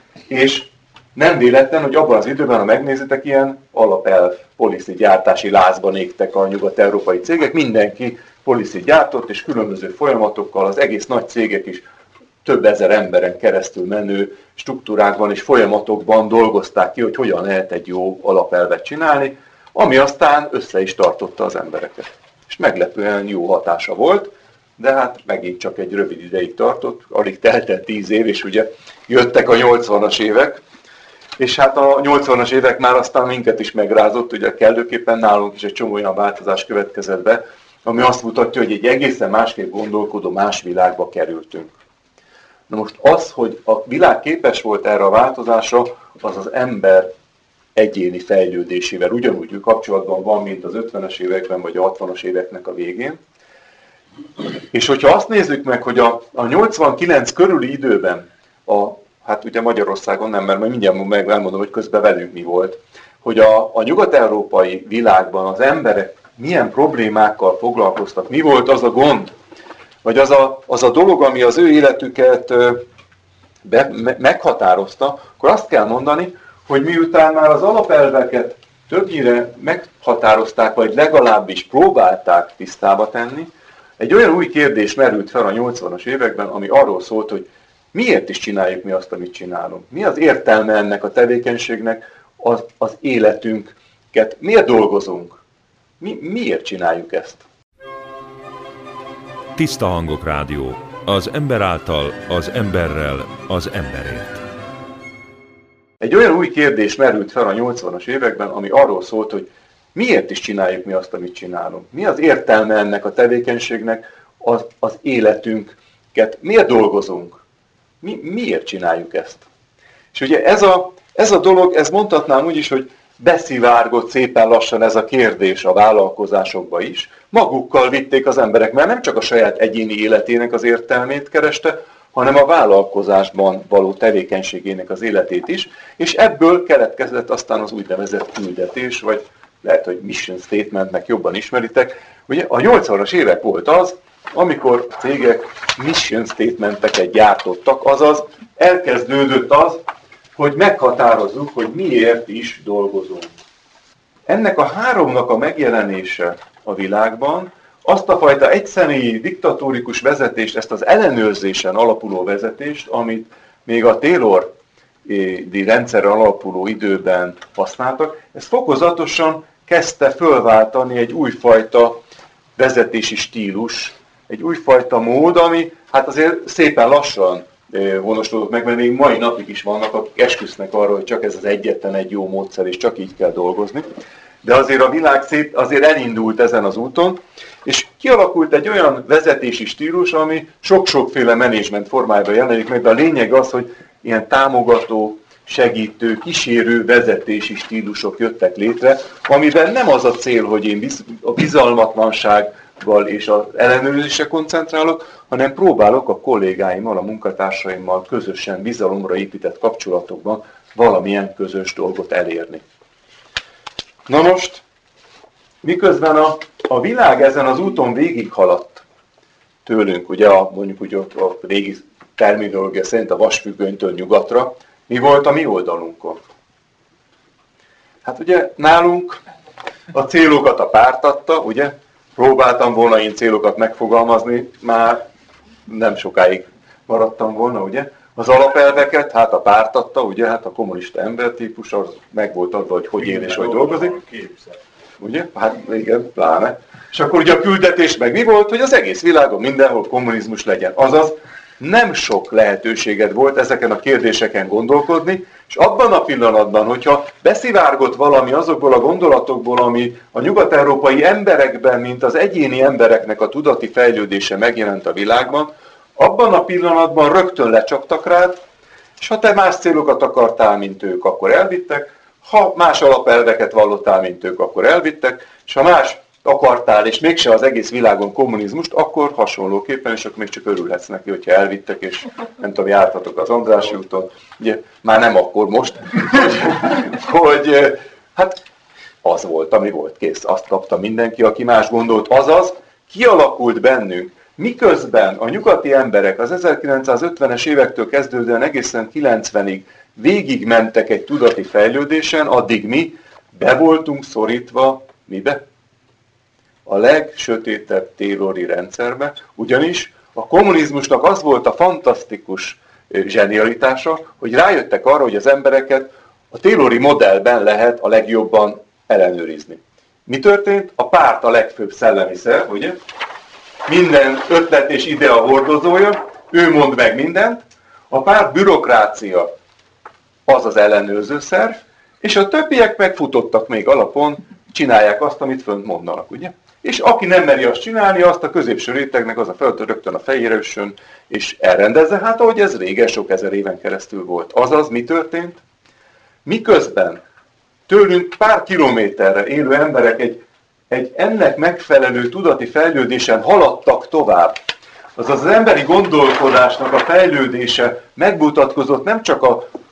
és nem véletlen, hogy abban az időben, ha megnézitek, ilyen alapelv policy gyártási lázban égtek a nyugat-európai cégek, mindenki policy gyártott, és különböző folyamatokkal az egész nagy cégek is több ezer emberen keresztül menő struktúrákban és folyamatokban dolgozták ki, hogy hogyan lehet egy jó alapelvet csinálni, ami aztán össze is tartotta az embereket. És meglepően jó hatása volt, de hát megint csak egy rövid ideig tartott, alig telt el 10 év, és ugye jöttek a 80-as évek, és hát a 80-as évek már aztán minket is megrázott, ugye kellőképpen nálunk is egy csomó olyan változás következett be, ami azt mutatja, hogy egy egészen másképp gondolkodó más világba kerültünk. Na most az, hogy a világ képes volt erre a változásra, az az ember egyéni fejlődésével ugyanúgy kapcsolatban van, mint az 50-es években vagy a 60-as éveknek a végén. És hogyha azt nézzük meg, hogy a 89 körüli időben, hát ugye Magyarországon nem, mert mindjárt elmondom, hogy közben velünk mi volt, hogy a nyugat-európai világban az emberek milyen problémákkal foglalkoztak, mi volt az a gond, vagy az a dolog, ami az ő életüket meghatározta, akkor azt kell mondani, hogy miután már az alapelveket többnyire meghatározták, vagy legalábbis próbálták tisztába tenni, egy olyan új kérdés merült fel a 80-as években, ami arról szólt, hogy miért is csináljuk mi azt, amit csinálunk. Mi az értelme ennek a tevékenységnek, az életünket, miért dolgozunk, miért csináljuk ezt. Tiszta Hangok Rádió. Az ember által, az emberrel, az emberért. Egy olyan új kérdés merült fel a 80-as években, ami arról szólt, hogy miért is csináljuk mi azt, amit csinálunk. Mi az értelme ennek a tevékenységnek, az életünket, miért dolgozunk. Miért csináljuk ezt? És ugye ez a dolog, ez mondhatnám úgy is, hogy beszivárgott szépen lassan ez a kérdés a vállalkozásokba is. Magukkal vitték az emberek, mert nem csak a saját egyéni életének az értelmét kereste, hanem a vállalkozásban való tevékenységének az életét is, és ebből keletkezett aztán az úgynevezett küldetés, vagy lehet, hogy mission statementnek jobban ismeritek. Ugye a 80-as évek volt az, amikor a cégek mission statementeket gyártottak, azaz elkezdődött az, hogy meghatározzuk, hogy miért is dolgozunk. Ennek a háromnak a megjelenése a világban azt a fajta egyszemélyi diktatórikus vezetést, ezt az ellenőrzésen alapuló vezetést, amit még a Taylor-i rendszerre alapuló időben használtak, ez fokozatosan kezdte fölváltani egy újfajta vezetési stílus, egy újfajta mód, ami hát azért szépen lassan honosodott meg, mert még mai napig is vannak, akik esküsznek arra, hogy csak ez az egyetlen egy jó módszer, és csak így kell dolgozni. De azért a világ szép, azért elindult ezen az úton, és kialakult egy olyan vezetési stílus, ami sok-sokféle menedzsment formájában jelenik meg, de a lényeg az, hogy ilyen támogató, segítő, kísérő vezetési stílusok jöttek létre, amiben nem az a cél, hogy én a bizalmatlanság, és az ellenőrzésre koncentrálok, hanem próbálok a kollégáimmal, a munkatársaimmal közösen bizalomra épített kapcsolatokban valamilyen közös dolgot elérni. Na most, miközben a világ ezen az úton végighaladt tőlünk, ugye mondjuk úgy a régi terminológia szerint a vasfüggönytől nyugatra, mi volt a mi oldalunkon? Hát ugye nálunk a célokat a párt adta, ugye? Próbáltam volna én célokat megfogalmazni, már nem sokáig maradtam volna, ugye? Az alapelveket, hát a párt adta, ugye? Hát a kommunista embertípus, az meg volt adva, hogy él és hogy dolgozik. Ugye? Hát igen, pláne. És akkor ugye a küldetés meg mi volt, hogy az egész világon mindenhol kommunizmus legyen. Azaz nem sok lehetőséged volt ezeken a kérdéseken gondolkodni, és abban a pillanatban, hogyha beszivárgott valami azokból a gondolatokból, ami a nyugat-európai emberekben, mint az egyéni embereknek a tudati fejlődése megjelent a világban, abban a pillanatban rögtön lecsaptak rád, és ha te más célokat akartál, mint ők, akkor elvittek, ha más alapelveket vallottál, mint ők, akkor elvittek, és ha más akartál, és mégse az egész világon kommunizmust, akkor hasonlóképpen, és akkor még csak örülhetsz neki, hogyha elvittek, és nem tudom, jártatok az Andrássy úton, ugye, már nem akkor most, hogy hát az volt, ami volt, kész, azt kapta mindenki, aki más gondolt, azaz kialakult bennünk, miközben a nyugati emberek az 1950-es évektől kezdődően egészen 90-ig végigmentek egy tudati fejlődésen, addig mi be voltunk szorítva, mibe? A legsötétebb taylori rendszerbe, ugyanis a kommunizmusnak az volt a fantasztikus zsenialitása, hogy rájöttek arra, hogy az embereket a taylori modellben lehet a legjobban ellenőrizni. Mi történt? A párt a legfőbb szellemi szerv, ugye? Minden ötlet és idea hordozója, ő mond meg mindent, a párt bürokrácia az az ellenőrző szerv, és a többiek megfutottak még alapon, csinálják azt, amit fönt mondanak, ugye? És aki nem meri azt csinálni, azt a középső rétegnek az a feladat rögtön a fejére üssön, és elrendezze, hát ahogy ez régen, sok ezer éven keresztül volt. Azaz, mi történt? Miközben tőlünk pár kilométerre élő emberek egy ennek megfelelő tudati fejlődésen haladtak tovább, azaz az emberi gondolkodásnak a fejlődése megmutatkozott nem csak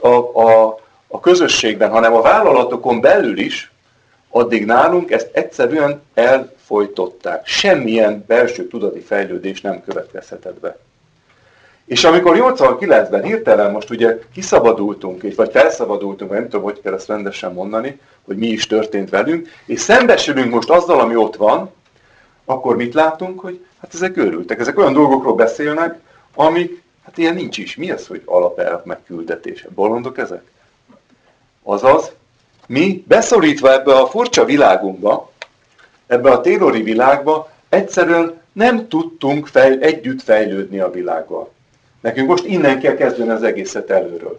a közösségben, hanem a vállalatokon belül is, addig nálunk ezt egyszerűen elfojtották. Semmilyen belső tudati fejlődés nem következhetett be. És amikor 89-ben hirtelen most ugye kiszabadultunk, vagy felszabadultunk, vagy nem tudom, hogy kell ezt rendesen mondani, hogy mi is történt velünk, és szembesülünk most azzal, ami ott van, akkor mit látunk, hogy hát ezek őrültek. Ezek olyan dolgokról beszélnek, amik, hát ilyen nincs is. Mi az, hogy alapelv megküldetése? Bolondok ezek? Azaz, mi beszorítva ebbe a furcsa világunkba, ebbe a taylori világba, egyszerűen nem tudtunk együtt fejlődni a világgal. Nekünk most innen kell kezdeni az egészet előről.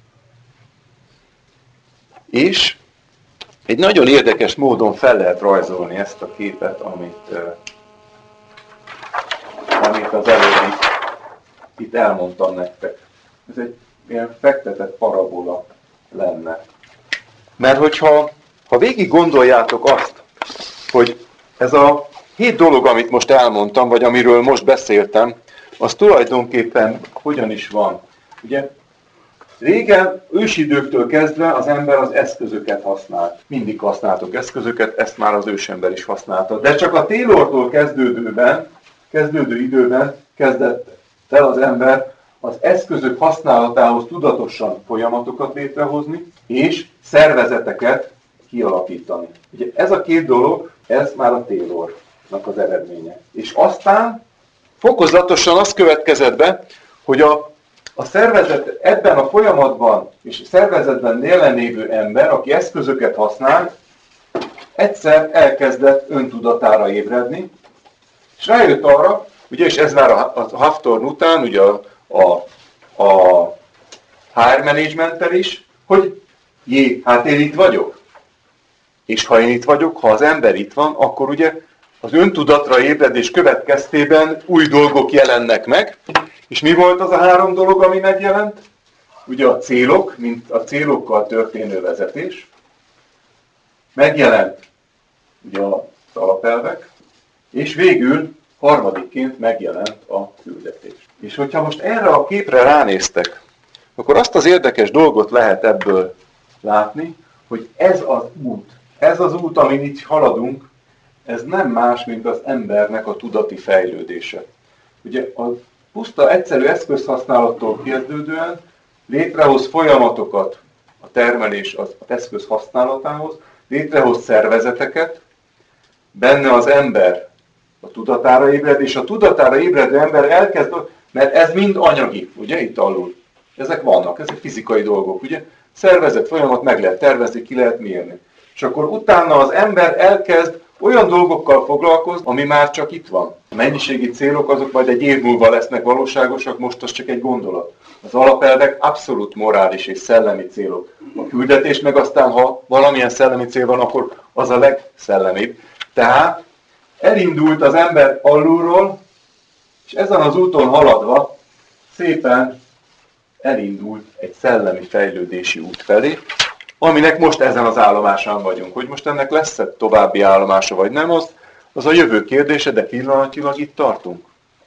És egy nagyon érdekes módon fel lehet rajzolni ezt a képet, amit az előbb itt elmondtam nektek. Ez egy ilyen fektetett parabola lenne. Mert hogyha végig gondoljátok azt, hogy ez a 7 dolog, amit most elmondtam, vagy amiről most beszéltem, az tulajdonképpen hogyan is van. Ugye régen, ősidőktől kezdve az ember az eszközöket használt. Mindig használtok eszközöket, ezt már az ősember is használta. De csak a Taylortól kezdődő időben kezdett el az ember az eszközök használatához tudatosan folyamatokat létrehozni, és szervezeteket kialakítani. Ugye ez a 2 dolog, ez már a Taylornak az eredménye. És aztán fokozatosan az következett be, hogy a szervezet ebben a folyamatban és a szervezetben jelenlévő ember, aki eszközöket használ, egyszer elkezdett öntudatára ébredni, és rájött arra, ugye, és ez már a Hawthorne után, ugye a HR managementtel is, hogy hát én itt vagyok. És ha én itt vagyok, ha az ember itt van, akkor ugye az öntudatra ébredés következtében új dolgok jelennek meg. És mi volt az a 3 dolog, ami megjelent? Ugye a célok, mint a célokkal történő vezetés. Megjelent ugye az alapelvek, És végül harmadikként megjelent a küldetés. És hogyha most erre a képre ránéztek, akkor azt az érdekes dolgot lehet ebből látni, hogy ez az út, amin itt haladunk, ez nem más, mint az embernek a tudati fejlődése. Ugye a puszta egyszerű eszközhasználattól kezdődően létrehoz folyamatokat a termelés az eszköz használatához, létrehoz szervezeteket, benne az ember a tudatára ébred, és a tudatára ébredő ember elkezd, mert ez mind anyagi, ugye itt alul. Ezek vannak, ezek fizikai dolgok, ugye? Szervezet folyamat meg lehet tervezni, ki lehet mérni. És akkor utána az ember elkezd olyan dolgokkal foglalkozni, ami már csak itt van. A mennyiségi célok azok majd egy év múlva lesznek valóságosak, most az csak egy gondolat. Az alapelvek abszolút morális és szellemi célok. A küldetés meg aztán, ha valamilyen szellemi cél van, akkor az a legszellemibb. Tehát elindult az ember alulról, és ezen az úton haladva szépen elindult egy szellemi fejlődési út felé, aminek most ezen az állomásán vagyunk. Hogy most ennek lesz-e további állomása, vagy nem, az a jövő kérdése, de pillanatilag itt tartunk.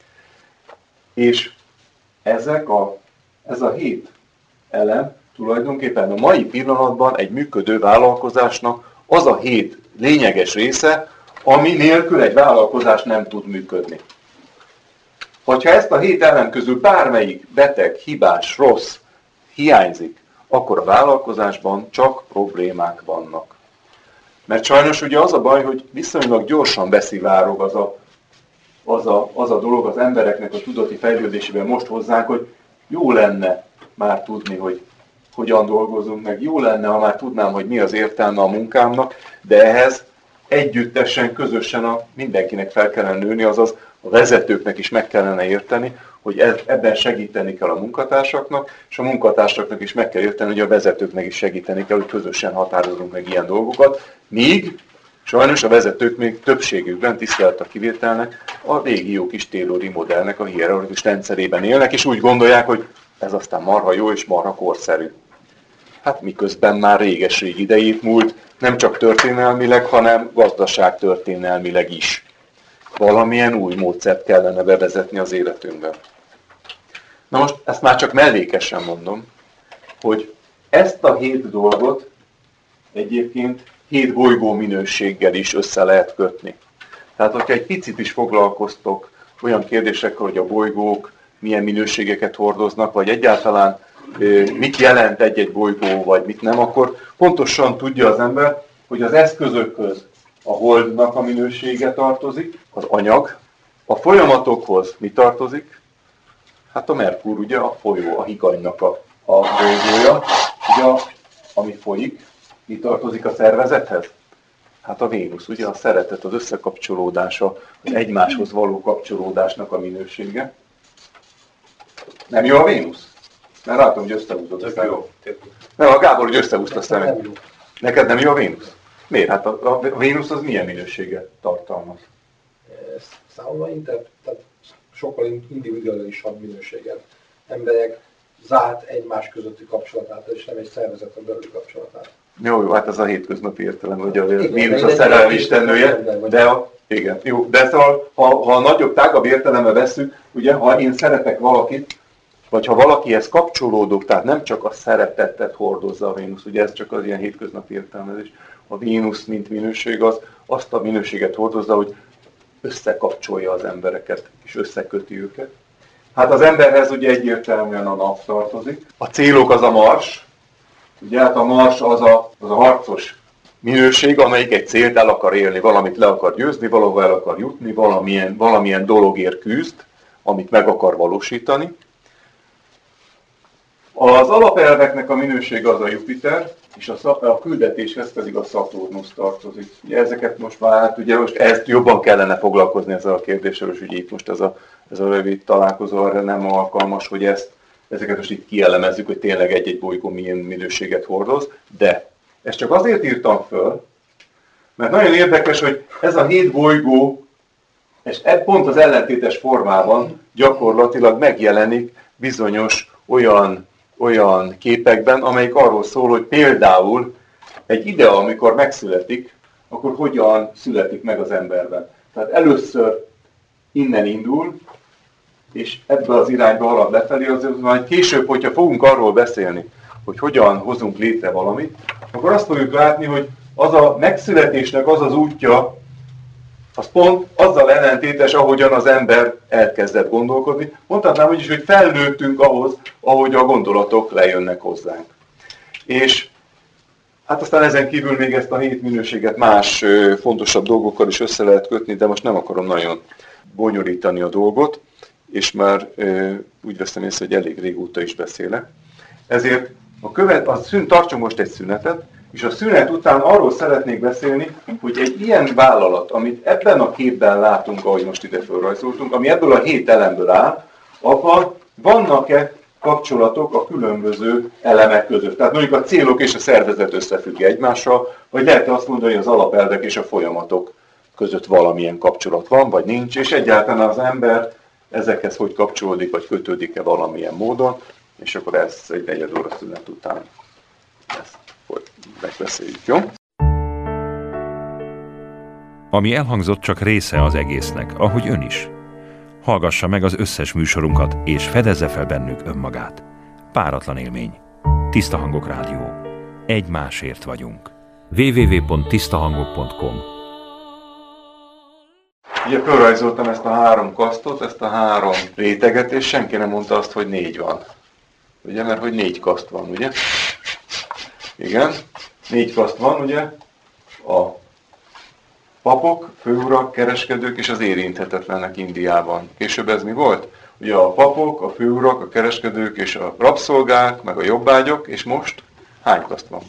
És ez a 7 elem tulajdonképpen a mai pillanatban egy működő vállalkozásnak az a 7 lényeges része, ami nélkül egy vállalkozás nem tud működni. Hogyha ezt a 7 elem közül bármelyik beteg, hibás, rossz, hiányzik, akkor a vállalkozásban csak problémák vannak. Mert sajnos ugye az a baj, hogy viszonylag gyorsan beszivárog az a dolog az embereknek a tudati fejlődésében most hozzánk, hogy jó lenne már tudni, hogy hogyan dolgozunk, meg jó lenne, ha már tudnám, hogy mi az értelme a munkámnak, de ehhez együttesen, közösen mindenkinek fel kellene nőni, azaz a vezetőknek is meg kellene érteni, hogy ebben segíteni kell a munkatársaknak, és a munkatársaknak is meg kell érteni, hogy a vezetőknek is segíteni kell, hogy közösen határozunk meg ilyen dolgokat, míg sajnos a vezetők még többségükben, tisztelet a kivételnek, a régi jó kis Taylori modellnek a hierarchikus rendszerében élnek, és úgy gondolják, hogy ez aztán marha jó és marha korszerű. Hát miközben már réges-rég idejét múlt, nem csak történelmileg, hanem gazdaságtörténelmileg is. Valamilyen új módszert kellene bevezetni az életünkben. Na most ezt már csak mellékesen mondom, hogy ezt a 7 dolgot egyébként 7 bolygó minőséggel is össze lehet kötni. Tehát, hogyha egy picit is foglalkoztok olyan kérdésekkel, hogy a bolygók milyen minőségeket hordoznak, vagy egyáltalán mit jelent egy-egy bolygó, vagy mit nem, akkor pontosan tudja az ember, hogy az eszközökhöz a holdnak a minősége tartozik, az anyag, a folyamatokhoz mi tartozik? Hát a Merkur, ugye, a folyó, a higanynak a bolygója, ugye, ami folyik, mi tartozik a szervezethez? Hát a Vénusz, ugye, a szeretet, az összekapcsolódása, az egymáshoz való kapcsolódásnak a minősége. Nem jó a Vénusz? Mert látom, hogy összehúzod a szemet. Nem, a Gábor, hogy összehúzta a szemet. Neked nem jó a Vénusz? Miért? Hát a Vénusz az milyen minőséget tartalmaz? Számomra tehát sokkal individuálisabb minőséget. Emberek zárt egymás közötti kapcsolatát, és nem egy szervezetre belüli kapcsolatát. Jó, hát ez a hétköznapi értelem, hogy a Vénusz a szerelem istennője, igen, jó, de szóval, ha a nagyobb, tágabb értelembe vesszük, ugye, ha én szeretek valakit, vagy ha valakihez kapcsolódok, tehát nem csak a szeretetet hordozza a Vénusz, ugye ez csak az ilyen hétköznapi értelmezés, a Vénusz, mint minőség, azt a minőséget hordozza, hogy összekapcsolja az embereket, és összeköti őket. Hát az emberhez ugye egyértelműen a nap tartozik. A célok az a Mars, ugye hát a Mars az a harcos minőség, amelyik egy célt el akar élni, valamit le akar győzni, valahol el akar jutni, valamilyen dologért küzd, amit meg akar valósítani. Az alapelveknek a minőség az a Jupiter, és a küldetéshez pedig a Szaturnusz tartozik. Ugye ezeket most már, hát ugye most ezt jobban kellene foglalkozni ezzel a kérdéssel, és ugye itt most ez a rövid találkozó arra nem alkalmas, hogy ezeket most itt kielemezzük, hogy tényleg egy-egy bolygó milyen minőséget hordoz, de ezt csak azért írtam föl, mert nagyon érdekes, hogy ez a 7 bolygó, és pont az ellentétes formában gyakorlatilag megjelenik bizonyos olyan képekben, amelyik arról szól, hogy például egy idea, amikor megszületik, akkor hogyan születik meg az emberben. Tehát először innen indul, és ebbe az irányba halad lefelé, azért majd később, hogyha fogunk arról beszélni, hogy hogyan hozunk létre valamit, akkor azt fogjuk látni, hogy az a megszületésnek az az útja, az pont azzal ellentétes, ahogyan az ember elkezdett gondolkodni. Mondhatnám úgy is, hogy felnőttünk ahhoz, ahogy a gondolatok lejönnek hozzánk. És hát aztán ezen kívül még ezt a 7 minőséget más fontosabb dolgokkal is össze lehet kötni, de most nem akarom nagyon bonyolítani a dolgot, és már úgy veszem észre, hogy elég régóta is beszélek. Ezért tartsunk most egy szünetet, és a szünet után arról szeretnék beszélni, hogy egy ilyen vállalat, amit ebben a képben látunk, ahogy most ide felrajzoltunk, ami ebből a 7 elemből áll, abban vannak-e kapcsolatok a különböző elemek között. Tehát mondjuk a célok és a szervezet összefügg egymással, vagy lehet azt mondani, hogy az alapelvek és a folyamatok között valamilyen kapcsolat van, vagy nincs, és egyáltalán az ember ezekhez hogy kapcsolódik, vagy kötődik-e valamilyen módon, és akkor ezt egy negyed óra szünet után ezt megbeszéljük, jó? Ami elhangzott, csak része az egésznek, ahogy ön is. Hallgassa meg az összes műsorunkat, és fedezze fel bennük önmagát. Páratlan élmény. Tiszta Hangok Rádió. Egymásért vagyunk. www.tisztahangok.com. Ugye felrajzoltam ezt a 3 kasztot, ezt a 3 réteget, és senki nem mondta azt, hogy 4 van. Ugye, mert hogy 4 kaszt van, ugye? Igen, 4 kaszt van, ugye? A papok, főurak, kereskedők és az érinthetetlenek Indiában. Később ez mi volt? Ugye a papok, a főurak, a kereskedők és a rabszolgák, meg a jobbágyok, és most hány kaszt van?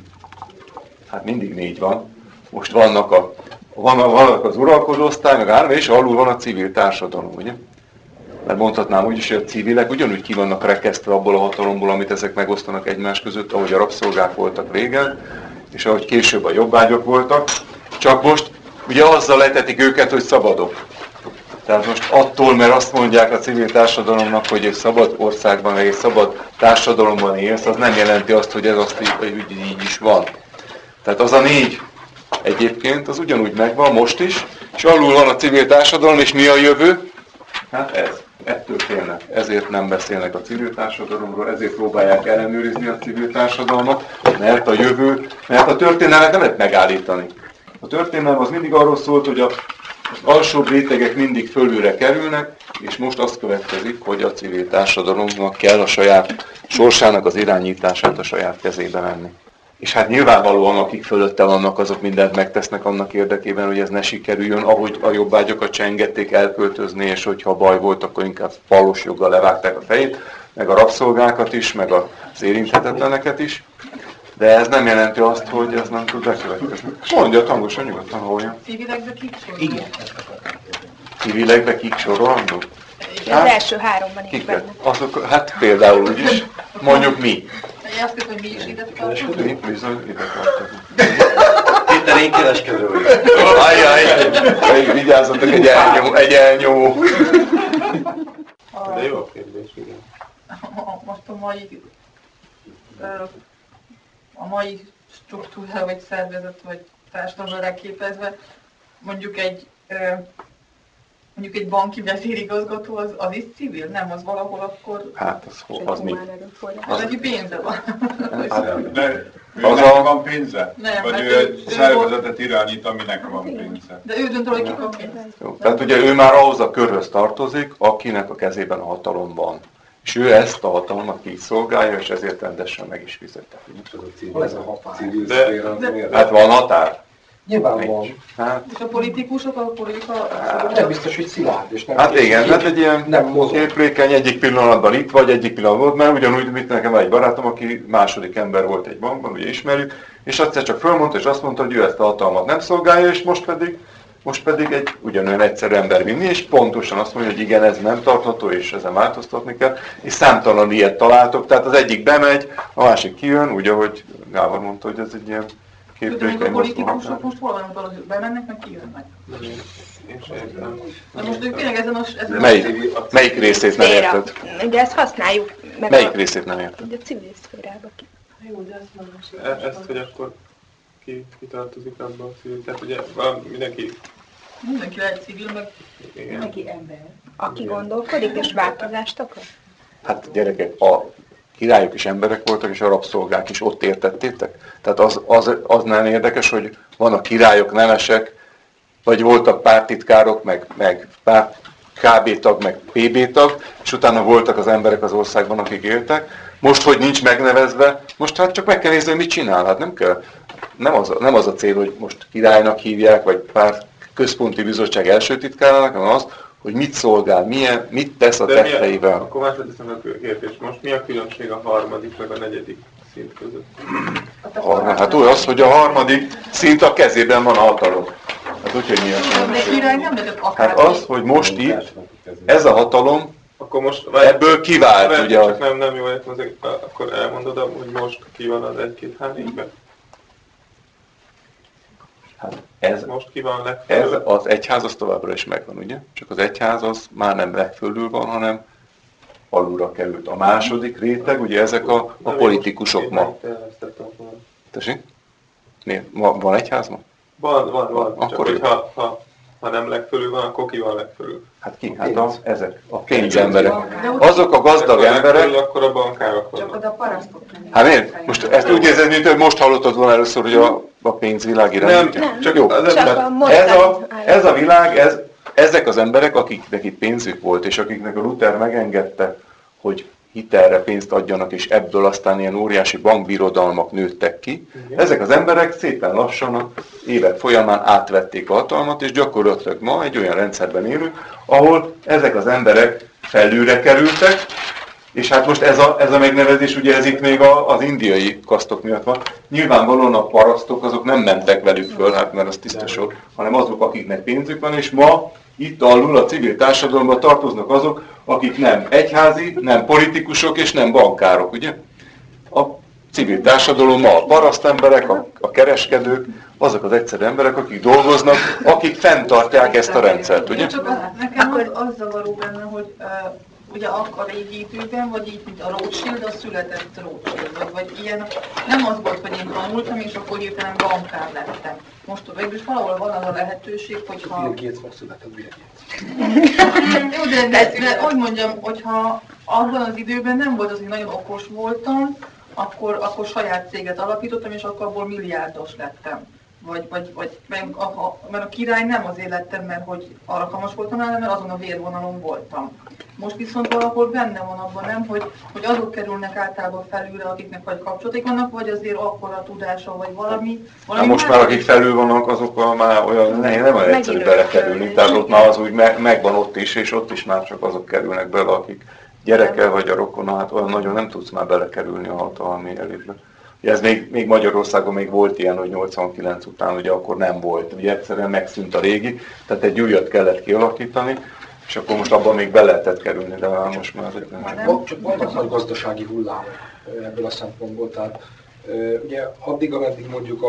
Hát mindig 4 van. Most vannak az uralkodóosztály, meg állam, és alul van a civil társadalom, ugye? Mert mondhatnám úgy is, hogy a civilek ugyanúgy ki vannak rekesztve abból a hatalomból, amit ezek megosztanak egymás között, ahogy a rabszolgák voltak régen, és ahogy később a jobbágyok voltak, csak most ugye azzal letetik őket, hogy szabadok. Tehát most attól, mert azt mondják a civil társadalomnak, hogy egy szabad országban, vagy egy szabad társadalomban élsz, az nem jelenti azt, hogy ez azt így is van. Tehát az a 4 egyébként, az ugyanúgy megvan most is, és alul van a civil társadalom, és mi a jövő? Hát ez. Ettől félnek. Ezért nem beszélnek a civil társadalomról, ezért próbálják ellenőrizni a civil társadalmat, mert a történelmet nem lehet megállítani. A történelem az mindig arról szólt, hogy az alsóbb rétegek mindig fölülre kerülnek, és most azt következik, hogy a civil társadalomnak kell a saját sorsának az irányítását a saját kezébe venni. És hát nyilvánvalóan, akik fölötte vannak, azok mindent megtesznek annak érdekében, hogy ez ne sikerüljön, ahogy a jobbágyokat csengették elköltözni, és hogyha baj volt, akkor inkább valós joggal levágták a fejét, meg a rabszolgákat is, meg az érinthetetleneket is. De ez nem jelenti azt, hogy ez nem tud bekövetkezni. Mondja, hangosan, nyugodtan hallja. Civilekbe kik sorolnak? Igen. Civilekbe kik sorolnak? Az első 3-ban is benne. Azok, hát például úgyis, mondjuk mi. Azt hiszem, hogy mi is ide tartunk. Mi bizony ide tartunk. Péter, én kereskedő vagyok. Ajjaj, vigyázzatok, egy elnyomó. De jó a kérdés, igen. Most a mai struktúra, vagy szervezet, vagy társadalomra képezve, mondjuk egy banki vezérigazgató az is civil? Nem, az valahol akkor... Hát az mi? Az neki pénze van. Őnek van pénze? Nem, vagy hát ő egy szervezetet irányít, aminek van pénze? De ő dönt, hogy ki kap pénzt. Jó. Tehát ugye ő már ahhoz a körhöz tartozik, akinek a kezében a hatalom van. És ő ezt a hatalmat kiszolgálja, és ezért rendesen meg is fizeti. Ez a határ. Hát van határ? Nyilván van. Hát, És a politikusok, a politika... Nem biztos, hogy szilárd, és nem hát igen, hát egy ilyen nem mozog. képlékeny egyik pillanatban itt vagy, egyik pillanatban ott, mert ugyanúgy, mint nekem van egy barátom, aki második ember volt egy bankban, ugye ismerjük, és egyszer csak fölmondta, és azt mondta, hogy ő ezt a hatalmat nem szolgálja, és most pedig egy ugyanolyan egyszerű ember vinni, és pontosan azt mondja, hogy igen, ez nem tartható, és ezen változtatni kell, és számtalan ilyet találtok, tehát az egyik bemegy, a másik kijön, úgy, ahogy Gábor mondta, hogy ez egy ilyen képlékeny a politikusok most hol vannak valahogy, bemennek, meg kijönnek? De most ők tényleg ezen a... Melyik részét nem érted? De ezt használjuk meg. Melyik részét nem érted? A civil szférába ki. Jó, de ezt nem másik. Ezt, hogy akkor ki tartozik abban a civil, tehát ugye mindenki Mindenki lehet civil, meg Neki ember. Aki gondolkodik és változást akar? Hát gyerekek, a királyok is emberek voltak, és a rabszolgák is ott értettétek? Tehát az nem érdekes, hogy van a királyok, nemesek, vagy voltak pártitkárok, meg KB tag, meg PB tag, és utána voltak az emberek az országban, akik éltek. Most, hogy nincs megnevezve, most hát csak meg kell nézni, hogy mit csinál. Hát nem kell, nem az a cél, hogy most királynak hívják, vagy pár központi bizottság első titkárának, hanem az, hogy mit szolgál, mit tesz a tetteivel. Akkor másodszor a kérdés. Most mi a különbség a harmadik meg a negyedik szint között? Hát úgy az, hogy a harmadik szint a kezében van a hatalom. Hát úgyhogy mi a de király nem lehetett akár. Hát az, hogy most itt, ez a hatalom, Akkor most ebből kivált, ugye csak nem jól értem, akkor elmondod, hogy most ki van az 1-2-3-4-ben? hát ez Most ki van legfelül? az egyház az továbbra is megvan, ugye? Csak az egyház az már nem legfölül van, hanem alulra került. A második réteg, ugye ezek a politikusok ma. Tessék? Miért? Van egyház ma? Van. Akkor Csak hogy ha nem legfölül van, akkor ki van legfölül? Hát ki? Hát ezek a pénzemberek. Azok a gazdag emberek. Akkor a bankárok Csak vannak. oda parasztok nem. Hát miért? Most ezt úgy érzed, mint hogy most hallottad volna először, hogy a pénzvilág irányítja? Nem, Csak jó. Ez a világ, ezek az emberek, akiknek itt pénzük volt, és akiknek a Luther megengedte, hogy hitelre pénzt adjanak, és ebből aztán ilyen óriási bankbirodalmak nőttek ki. Igen. Ezek az emberek szépen lassan a évek folyamán átvették a hatalmat, és gyakorlatilag ma egy olyan rendszerben élünk, ahol ezek az emberek felülre kerültek, és hát most ez a megnevezés, ugye ez itt még az indiai kasztok miatt van. Nyilvánvalóan a parasztok azok nem mentek velük föl, hát mert az tiszta sor, hanem azok, akiknek pénzük van, és ma itt alul a civil társadalomban tartoznak azok, akik nem egyházi, nem politikusok és nem bankárok, ugye? A civil társadalom ma a parasztemberek, a kereskedők, azok az egyszerű emberek, akik dolgoznak, akik fenntartják ezt a rendszert, ugye? Csak nekem az zavaró benne, hogy ugye a régi időben, vagy így, mint a Rothschild, az született Rothschild, vagy ilyen, nem az volt, hogy én tanultam, és akkor hirtelen bankár lettem. Most végül is valahol van az a lehetőség, hogyha... Bill Gates most született Bill Gates. Jó, de hogy mondjam, hogyha abban az időben nem volt az, hogy nagyon okos voltam, akkor saját céget alapítottam, és akkor abból milliárdos lettem. Mert a király nem azért lettem, mert hogy alkalmas voltam rá, mert azon a vérvonalon voltam. Most viszont valahol benne van abban, nem, hogy azok kerülnek általában felülre, akiknek vagy kapcsolatik vannak, vagy azért akkora tudása, vagy valami most már akik felül vannak, azokkal már olyan nem olyan egyszerű belekerülni, tehát ott már az úgy megvan ott is, és ott is már csak azok kerülnek bele, akik gyerekkel vagy a rokona, hát olyan nagyon nem tudsz már belekerülni a hatalmi elitbe. Ez még Magyarországon még volt ilyen, hogy 89 után ugye akkor nem volt, ugye egyszerűen megszűnt a régi, tehát egy újat kellett kialakítani, és akkor most abban még be lehetett kerülni, de most már nem. Csak vannak nagy gazdasági hullámok ebből a szempontból, tehát ugye addig, ameddig mondjuk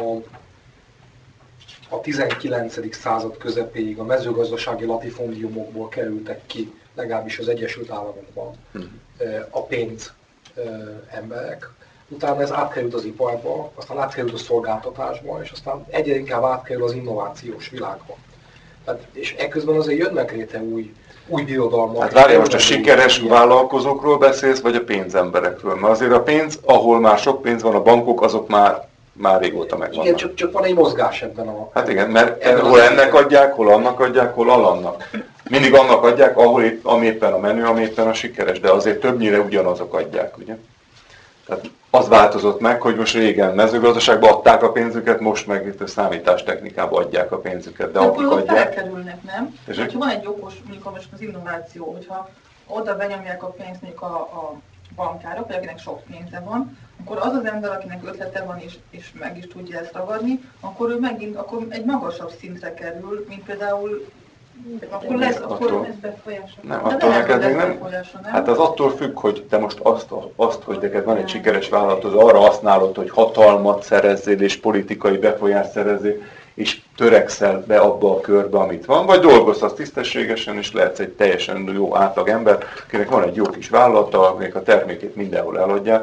a 19. század közepéig a mezőgazdasági latifondiumokból kerültek ki, legalábbis az Egyesült Államokban a pénz emberek, utána ez átkerült az iparba, aztán átkerült a szolgáltatásba, és aztán egyre inkább átkerül az innovációs világba. Tehát, és ekközben azért jönnek létre új birodalmak. Hát várjál, most a sikeres vállalkozókról beszélsz, vagy a pénzemberekről? Mert azért a pénz, ahol már sok pénz van, a bankok, azok már régóta megvannak. Igen, csak van egy mozgás ebben a... Hát igen, mert hol ennek adják, hol annak adják, hol alannak. Mindig annak adják, ami éppen a menő, ami éppen a sikeres, de azért többnyire ugyanazok adják, ugye? Tehát az változott meg, hogy most régen mezőgazdaságban adták a pénzüket, most meg itt a számítástechnikában adják a pénzüket, de akik akkor adják... felkerülnek, nem? Hogyha van egy okos, mondjuk most az innováció, hogyha oda benyomják a pénzt mondjuk a bankárok, vagy akinek sok pénze van, akkor az az ember, akinek ötlete van és meg is tudja ezt ragadni, akkor ő megint egy magasabb szintre kerül, mint például akkor lesz befolyása. Nem, attól neked még nem. Hát az attól függ, hogy te most azt, hogy neked van egy sikeres vállalatod, arra használod, hogy hatalmat szerezzél és politikai befolyást szerezzél, és törekszel be abba a körbe, amit van, vagy dolgozhatsz tisztességesen, és lehetsz egy teljesen jó átlag ember, akinek van egy jó kis vállalata, akinek a termékét mindenhol eladják,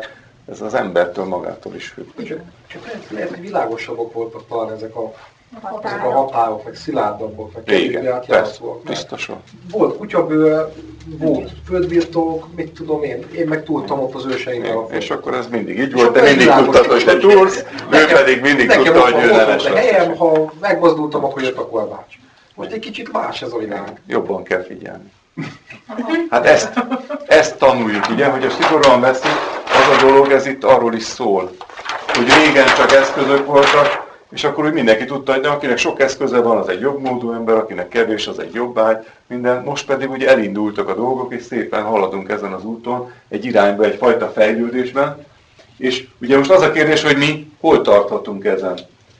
Ez az embertől magától is függ. Csak lehet, hogy világosabbak voltak talán ezek a határok, meg szilárdabbak, meg kevésbé átjátszóak. Biztosan. Volt kutyabőr, volt földbirtok, mit tudom én meg túltam ott az őseimmel. És akkor ez mindig így volt, de mindig tudtad, hogy te túlsz, ő pedig mindig tudta, hogy ő nemes lesz. Helyem, ha megmozdultam, akkor jött a korbács. Most egy kicsit más ez a világ. Jobban kell figyelni. Hát ezt tanuljuk, ugye, hogy a szigorúan veszik, az a dolog, ez itt arról is szól, hogy régen csak eszközök voltak, és akkor úgy mindenki tudta, hogy akinek sok eszköze van, az egy jobb módú ember, akinek kevés, az egy jobbágy, minden. Most pedig ugye elindultak a dolgok, és szépen haladunk ezen az úton, egy irányba, egyfajta fejlődésben. És ugye most az a kérdés, hogy mi hol tarthatunk ezen.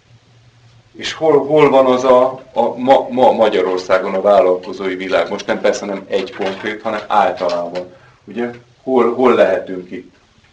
És hol van az ma Magyarországon a vállalkozói világ. Most nem persze nem egy konkrét, hanem általában. Ugye hol lehetünk itt?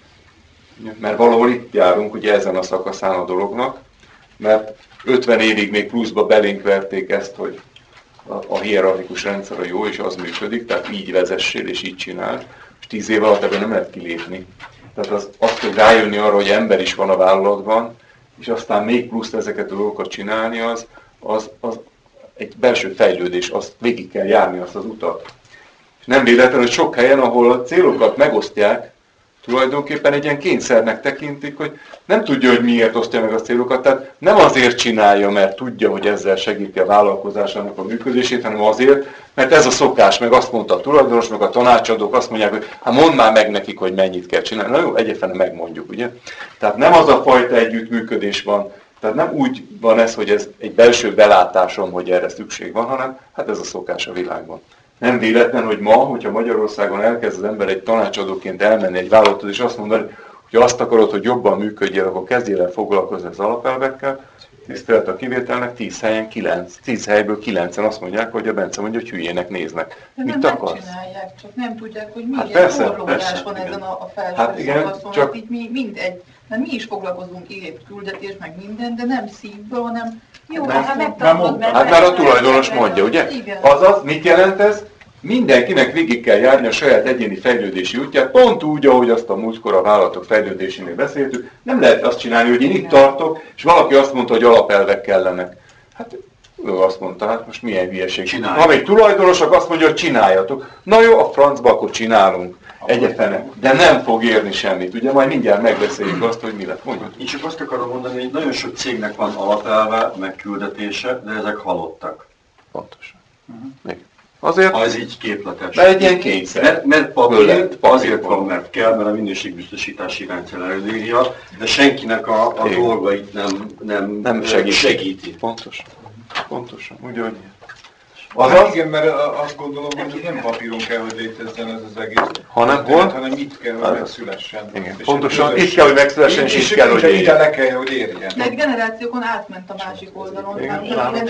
Mert valahol itt járunk, ugye ezen a szakaszán a dolognak, mert 50 évig még pluszba belénk verték ezt, hogy a hierarchikus rendszer a jó, és az működik, tehát így vezessél, és így csináld, és 10 év alatt ebből nem lehet kilépni. Tehát azt kell rájönni arra, hogy ember is van a vállalatban, és aztán még plusz ezeket a dolgokat csinálni, az egy belső fejlődés, azt végig kell járni azt az utat. És nem véletlen, hogy sok helyen, ahol a célokat megosztják, tulajdonképpen egy ilyen kényszernek tekintik, hogy nem tudja, hogy miért osztja meg a célokat, tehát nem azért csinálja, mert tudja, hogy ezzel segíti a vállalkozásának a működését, hanem azért, mert ez a szokás, meg azt mondta a tulajdonos, meg a tanácsadók, azt mondják, hogy hát mondd már meg nekik, hogy mennyit kell csinálni. Na jó, egyébként megmondjuk, ugye? Tehát nem az a fajta együttműködés van, tehát nem úgy van ez, hogy ez egy belső belátásom, hogy erre szükség van, hanem hát ez a szokás a világban. Nem véletlen, hogy ma, hogyha Magyarországon elkezd az ember egy tanácsadóként elmenni egy vállalathoz, és azt mondani, hogy azt akarod, hogy jobban működjél, akkor kezdjél el foglalkozni az alapelvekkel, tisztelet a kivételnek, 10 helyből 9-en azt mondják, hogy a Bence mondja, hogy hülyének néznek. De mit nem akarsz? megcsinálják, csak nem tudják, hogy Hát milyen persze, forrólás van igen. ezen a felső Hát igen, szakaszon. csak- Itt mi mindegy, mert mi is foglalkozunk életküldetés, meg minden, de nem szívből, hanem jó, hát megtanulod, Hát már a tulajdonos mondja, ugye? Igen. Azaz, mit jelent ez? Mindenkinek végig kell járni a saját egyéni fejlődési útját, pont úgy, ahogy azt a múltkor a vállalatok fejlődésénél beszéltük. Nem lehet azt csinálni, hogy én itt tartok, és valaki azt mondta, hogy alapelvek kellenek. Hát ő azt mondta, hát most milyen hülyeség. Ha még tulajdonosok azt mondja, hogy csináljatok. Na jó, a francba, akkor csinálunk. Egyetlenek. De nem fog érni semmit. Ugye majd mindjárt megbeszéljük azt, hogy mi lett. Mondjuk. Én csak azt akarom mondani, hogy nagyon sok cégnek van alapelve, meg küldetése, de ezek halottak. Pontosan. Még. Azért, Ha ez így képletes. mert egy ilyen kényszer. Mert papír Fölött, azért papír van, mert kell, mert a minőségbiztosítási rendszer előírja, de senkinek a Igen. dolgait nem segíti. Pontosan. Úgy, hogy Hát igen, mert azt gondolom, hogy nem papíron kell, hogy létezzen ez az egész. Hanem hol? Hanem itt kell, hogy megszülessen. Igen, pontosan. Itt kell, hogy megszülessen, és itt kell, hogy ide érjen. le kell, hogy érjen. De egy generációkon átment a másik oldalon. Igen.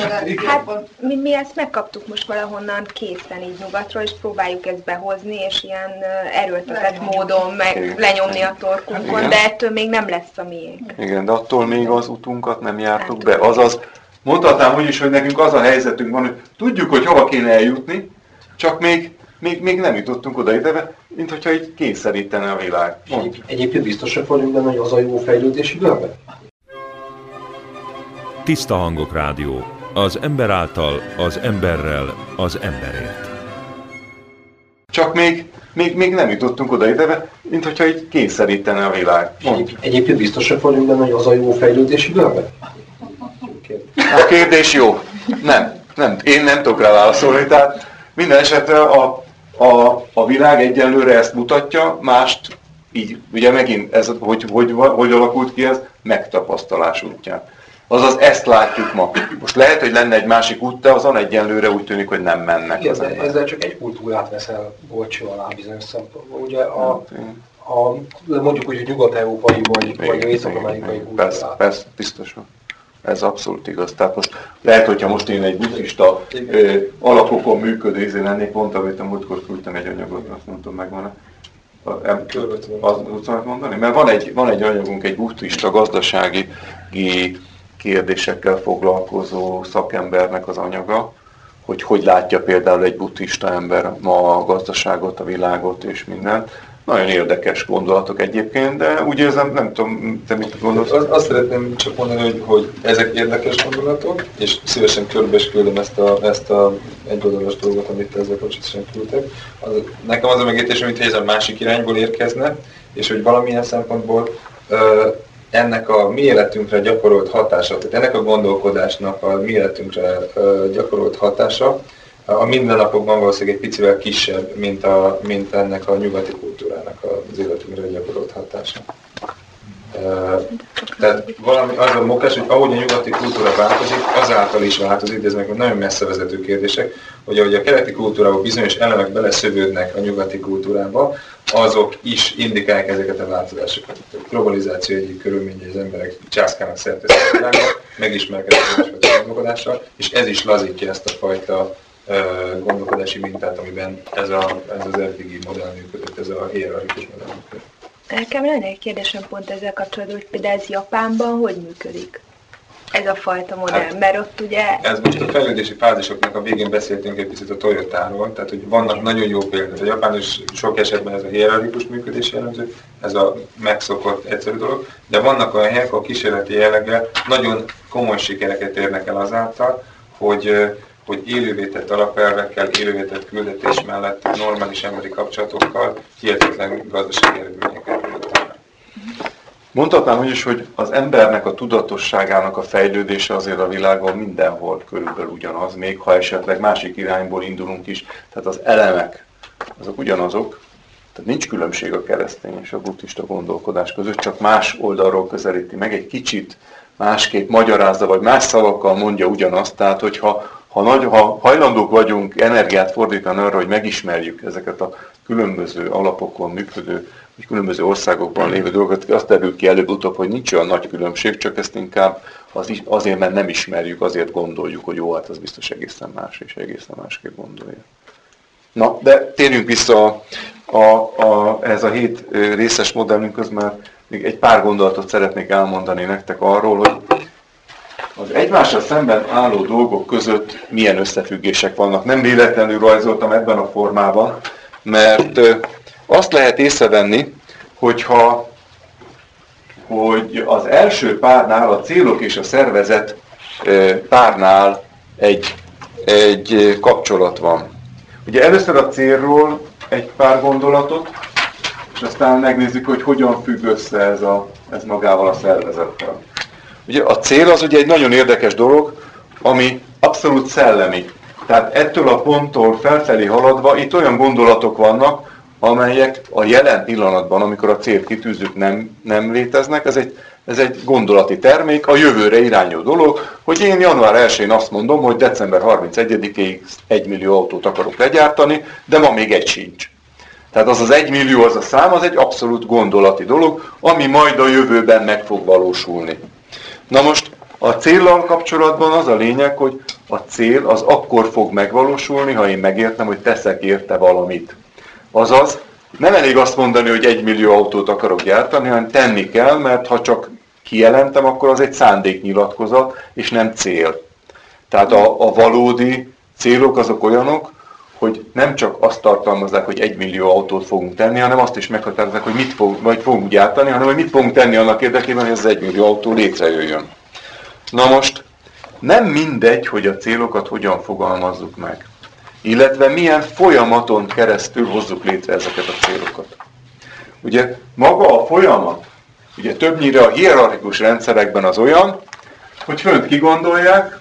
Hát mi ezt megkaptuk most valahonnan készen így nyugatról, és próbáljuk ezt behozni, és ilyen erőltetett módon Igen. lenyomni a torkunkon, Igen. de ettől még nem lesz a miénk. Igen, de attól még az utunkat nem jártuk be. Azaz, mondhatnám úgy is, hogy nekünk az a helyzetünk van, hogy tudjuk, hogy hova kéne eljutni, csak még nem jutottunk oda ide, mint hogyha így kényszerítene a világ. Egyébként biztosak vagyunk benne, hogy az a jó fejlődési görbe? Tiszta Hangok Rádió. Az ember által, az emberrel, az emberért. Csak még nem jutottunk oda ide, mint hogyha így kényszerítene a világ. Egyébként biztosak vagyunk benne, hogy az a jó fejlődési görbe? A kérdés jó. Nem. Én nem tudok rá válaszolni. Tehát minden esetre a világ egyenlőre ezt mutatja, mást így, ugye megint ez, hogy alakult ki ez, megtapasztalás útján. Azaz ezt látjuk ma. Most lehet, hogy lenne egy másik út, de azon egyenlőre úgy tűnik, hogy nem mennek Igen, az de emberek. ezzel csak egy kultúrát veszel golcső alá bizonyos szempontból. Ugye mondjuk úgy, hogy nyugat-európai vagy észak-amerikai kultúrát. Persze, biztosan. Ez abszolút igaz. Tehát most lehet, hogyha most én egy buddhista alapokon működő izé lennék, pont amit a múltkor küldtem egy anyagot, azt mondtam, megvan-e? Azt tudsz mondani? Mert van egy anyagunk, egy buddhista gazdasági kérdésekkel foglalkozó szakembernek az anyaga, hogy látja például egy buddhista ember ma a gazdaságot, a világot és mindent. Nagyon érdekes gondolatok egyébként, de úgy érzem, nem tudom, te mit gondolsz? Azt szeretném csak mondani, hogy ezek érdekes gondolatok, és szívesen körbe is küldöm ezt a egyoldalas dolgot, amit ezzel kapcsolatosan küldtek. Nekem az a megértésem, mintha ez a másik irányból érkezne, és hogy valamilyen szempontból ennek a mi életünkre gyakorolt hatása, tehát ennek a gondolkodásnak a mi életünkre gyakorolt hatása, a mindennapokban valószínűleg egy picivel kisebb, mint ennek a nyugati kultúrának az életünkre gyakorolt hatása. Tehát valami az a mokás, hogy ahogy a nyugati kultúra változik, azáltal is változik, de ez meg nagyon messze vezető kérdések, hogy ahogy a keleti kultúrában bizonyos elemek beleszövődnek a nyugati kultúrába, azok is indikálják ezeket a változásokat. A globalizáció egyik körülménye, az emberek császkálnak szerte a világon, megismerkednek másfajta gondolkodással, és ez is lazítja ezt a fajta gondolkodási mintát, amiben ez az eddigi modell működött, ez a hierarchikus modell működött. Nekem lenne egy kérdésem pont ezzel kapcsolatban, hogy például ez Japánban hogy működik? Ez a fajta modell, mert ott ugye... Ez most a fejlődési fázisoknak a végén beszéltünk egy picit a Toyotáról, tehát hogy vannak nagyon jó példák. A Japán is sok esetben ez a hierarchikus működés jellemző, ez a megszokott egyszerű dolog, de vannak olyan helyek, ahol kísérleti jelleggel nagyon komoly sikereket érnek el azáltal, hogy élővé tett alapelvekkel, élővé tett küldetés mellett, normális emberi kapcsolatokkal hihetetlen gazdasági eredményeket tudnak. Mondhatnám úgy is, hogy az embernek a tudatosságának a fejlődése azért a világon mindenhol körülbelül ugyanaz, még ha esetleg másik irányból indulunk is. Tehát az elemek, azok ugyanazok, tehát nincs különbség a keresztény és a buddhista gondolkodás között, csak más oldalról közelíti meg, egy kicsit másképp magyarázza, vagy más szavakkal mondja ugyanazt, tehát hogyha ha hajlandók vagyunk energiát fordítani arra, hogy megismerjük ezeket a különböző alapokon működő, vagy különböző országokban lévő dolgokat, azt derül ki előbb-utóbb, hogy nincs olyan nagy különbség, csak ezt inkább azért, mert nem ismerjük, azért gondoljuk, hogy jó, hát az biztos egészen más, és egészen másképp gondolja. Na, de térjünk vissza ez a 7 részes modellünkhöz, mert még egy pár gondolatot szeretnék elmondani nektek arról, hogy az egymással szemben álló dolgok között milyen összefüggések vannak. Nem véletlenül rajzoltam ebben a formában, mert azt lehet észrevenni, hogy az első párnál, a célok és a szervezet párnál egy kapcsolat van. Ugye először a célról egy pár gondolatot, és aztán megnézzük, hogy hogyan függ össze ez magával a szervezettel. Ugye a cél az ugye egy nagyon érdekes dolog, ami abszolút szellemi. Tehát ettől a ponttól felfelé haladva itt olyan gondolatok vannak, amelyek a jelen pillanatban, amikor a célt kitűzzük, nem léteznek. Ez egy gondolati termék, a jövőre irányuló dolog, hogy én január 1-én azt mondom, hogy december 31-ig 1 millió autót akarok legyártani, de ma még egy sincs. Tehát az 1 millió, az a szám, az egy abszolút gondolati dolog, ami majd a jövőben meg fog valósulni. Na most a céllal kapcsolatban az a lényeg, hogy a cél az akkor fog megvalósulni, ha én megértem, hogy teszek érte valamit. Azaz, nem elég azt mondani, hogy 1 millió autót akarok gyártani, hanem tenni kell, mert ha csak kijelentem, akkor az egy szándéknyilatkozat, és nem cél. Tehát a valódi célok azok olyanok, hogy nem csak azt tartalmazzák, hogy 1 millió autót fogunk tenni, hanem azt is meghatározzák, hogy mit fogunk gyártani, hanem hogy mit fogunk tenni annak érdekében, hogy ez 1 millió autó létrejöjjön. Na most, nem mindegy, hogy a célokat hogyan fogalmazzuk meg, illetve milyen folyamaton keresztül hozzuk létre ezeket a célokat. Ugye maga a folyamat, ugye többnyire a hierarchikus rendszerekben az olyan, hogy fönt kigondolják,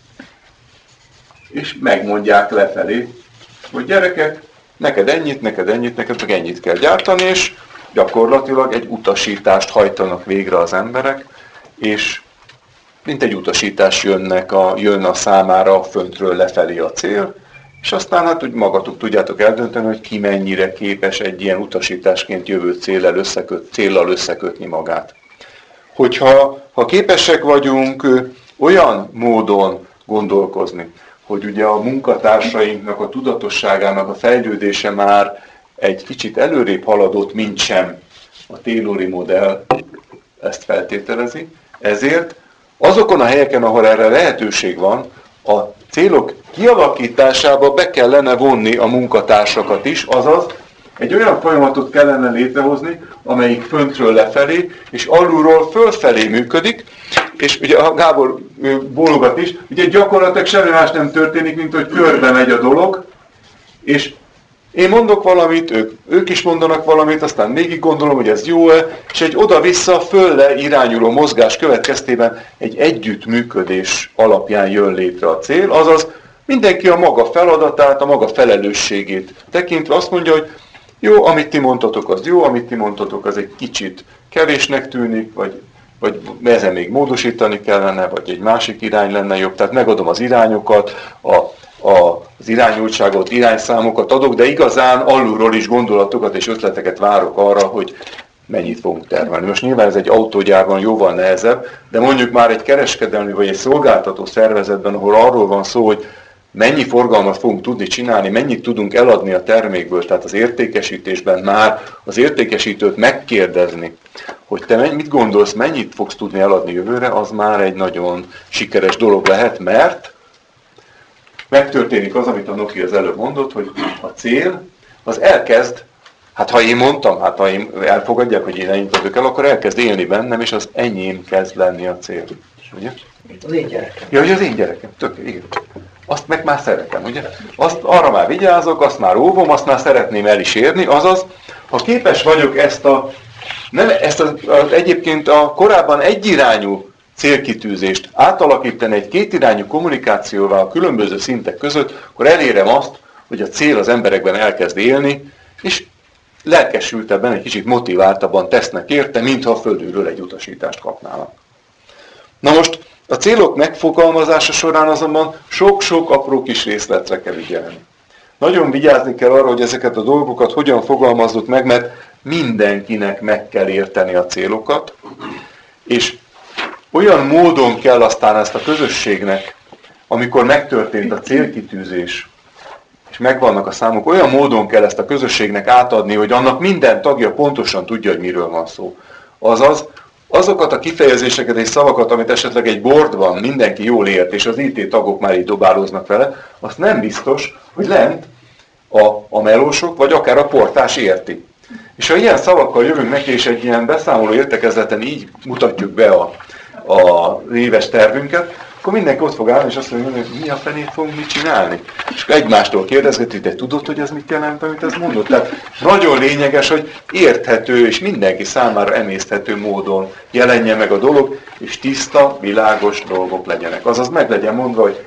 és megmondják lefelé, hogy gyerekek, neked ennyit, neked meg ennyit kell gyártani, és gyakorlatilag egy utasítást hajtanak végre az emberek, és mint egy utasítás jön a számára számára lefelé a cél, és aztán hát úgy magatok tudjátok eldönteni, hogy ki mennyire képes egy ilyen utasításként jövő céllal összekötni magát. Hogyha képesek vagyunk olyan módon gondolkozni, hogy ugye a munkatársainknak a tudatosságának a fejlődése már egy kicsit előrébb haladott, mint sem a Taylori modell ezt feltételezi. Ezért azokon a helyeken, ahol erre lehetőség van, a célok kialakításába be kellene vonni a munkatársakat is, azaz Egy olyan folyamatot kellene létrehozni, amelyik föntről lefelé, és alulról fölfelé működik, és ugye a Gábor bólogat is, ugye gyakorlatilag semmi más nem történik, mint hogy körbe megy a dolog, és én mondok valamit, ők is mondanak valamit, aztán végig gondolom, hogy ez jó-e, és egy oda-vissza fölle irányuló mozgás következtében egy együttműködés alapján jön létre a cél, azaz mindenki a maga feladatát, a maga felelősségét tekintve azt mondja, hogy jó, amit ti mondtatok, az jó, amit ti mondtatok, az egy kicsit kevésnek tűnik, vagy ezen még módosítani kellene, vagy egy másik irány lenne jobb. Tehát megadom az irányokat, az irányultságot, irányszámokat adok, de igazán alulról is gondolatokat és ötleteket várok arra, hogy mennyit fogunk termelni. Most nyilván ez egy autógyárban jóval nehezebb, de mondjuk már egy kereskedelmi vagy egy szolgáltató szervezetben, ahol arról van szó, hogy mennyi forgalmat fogunk tudni csinálni, mennyit tudunk eladni a termékből, tehát az értékesítésben már az értékesítőt megkérdezni, hogy te mit gondolsz, mennyit fogsz tudni eladni jövőre, az már egy nagyon sikeres dolog lehet, mert megtörténik az, amit a Nokia az előbb mondott, hogy a cél az elkezd, hát ha én mondtam, hát ha én elfogadják, hogy én ennyit adok el, akkor elkezd élni bennem, és az enyém kezd lenni a cél. Ugye? Az én gyerekem. Ja, hogy az én gyerekem, igen. Azt meg már szeretem, ugye? Arra már vigyázok, azt már óvom, azt már szeretném el is érni, azaz, ha képes vagyok egyébként a korábban egyirányú célkitűzést átalakítani egy kétirányú kommunikációval a különböző szintek között, akkor elérem azt, hogy a cél az emberekben elkezd élni, és lelkesültebben, egy kicsit motiváltabban tesznek érte, mintha fölülről egy utasítást kapnának. Na most a célok megfogalmazása során azonban sok-sok apró kis részletre kell ügyelni. Nagyon vigyázni kell arra, hogy ezeket a dolgokat hogyan fogalmazzuk meg, mert mindenkinek meg kell érteni a célokat, és olyan módon kell aztán ezt a közösségnek, amikor megtörtént a célkitűzés, és megvannak a számok, olyan módon kell ezt a közösségnek átadni, hogy annak minden tagja pontosan tudja, hogy miről van szó. Azaz, azokat a kifejezéseket és szavakat, amit esetleg egy boardban mindenki jól ért, és az IT tagok már így dobálóznak vele, azt nem biztos, hogy lent a melósok, vagy akár a portás érti. És ha ilyen szavakkal jövünk neki, és egy ilyen beszámoló értekezleten így mutatjuk be a éves tervünket, akkor mindenki ott fog állni, és azt mondja, hogy mi a fenét fogunk mit csinálni. És egymástól kérdezgeti, de tudod, hogy ez mit jelent, amit ez mondott? Tehát nagyon lényeges, hogy érthető és mindenki számára emészthető módon jelenjen meg a dolog, és tiszta, világos dolgok legyenek. Azaz meg legyen mondva, hogy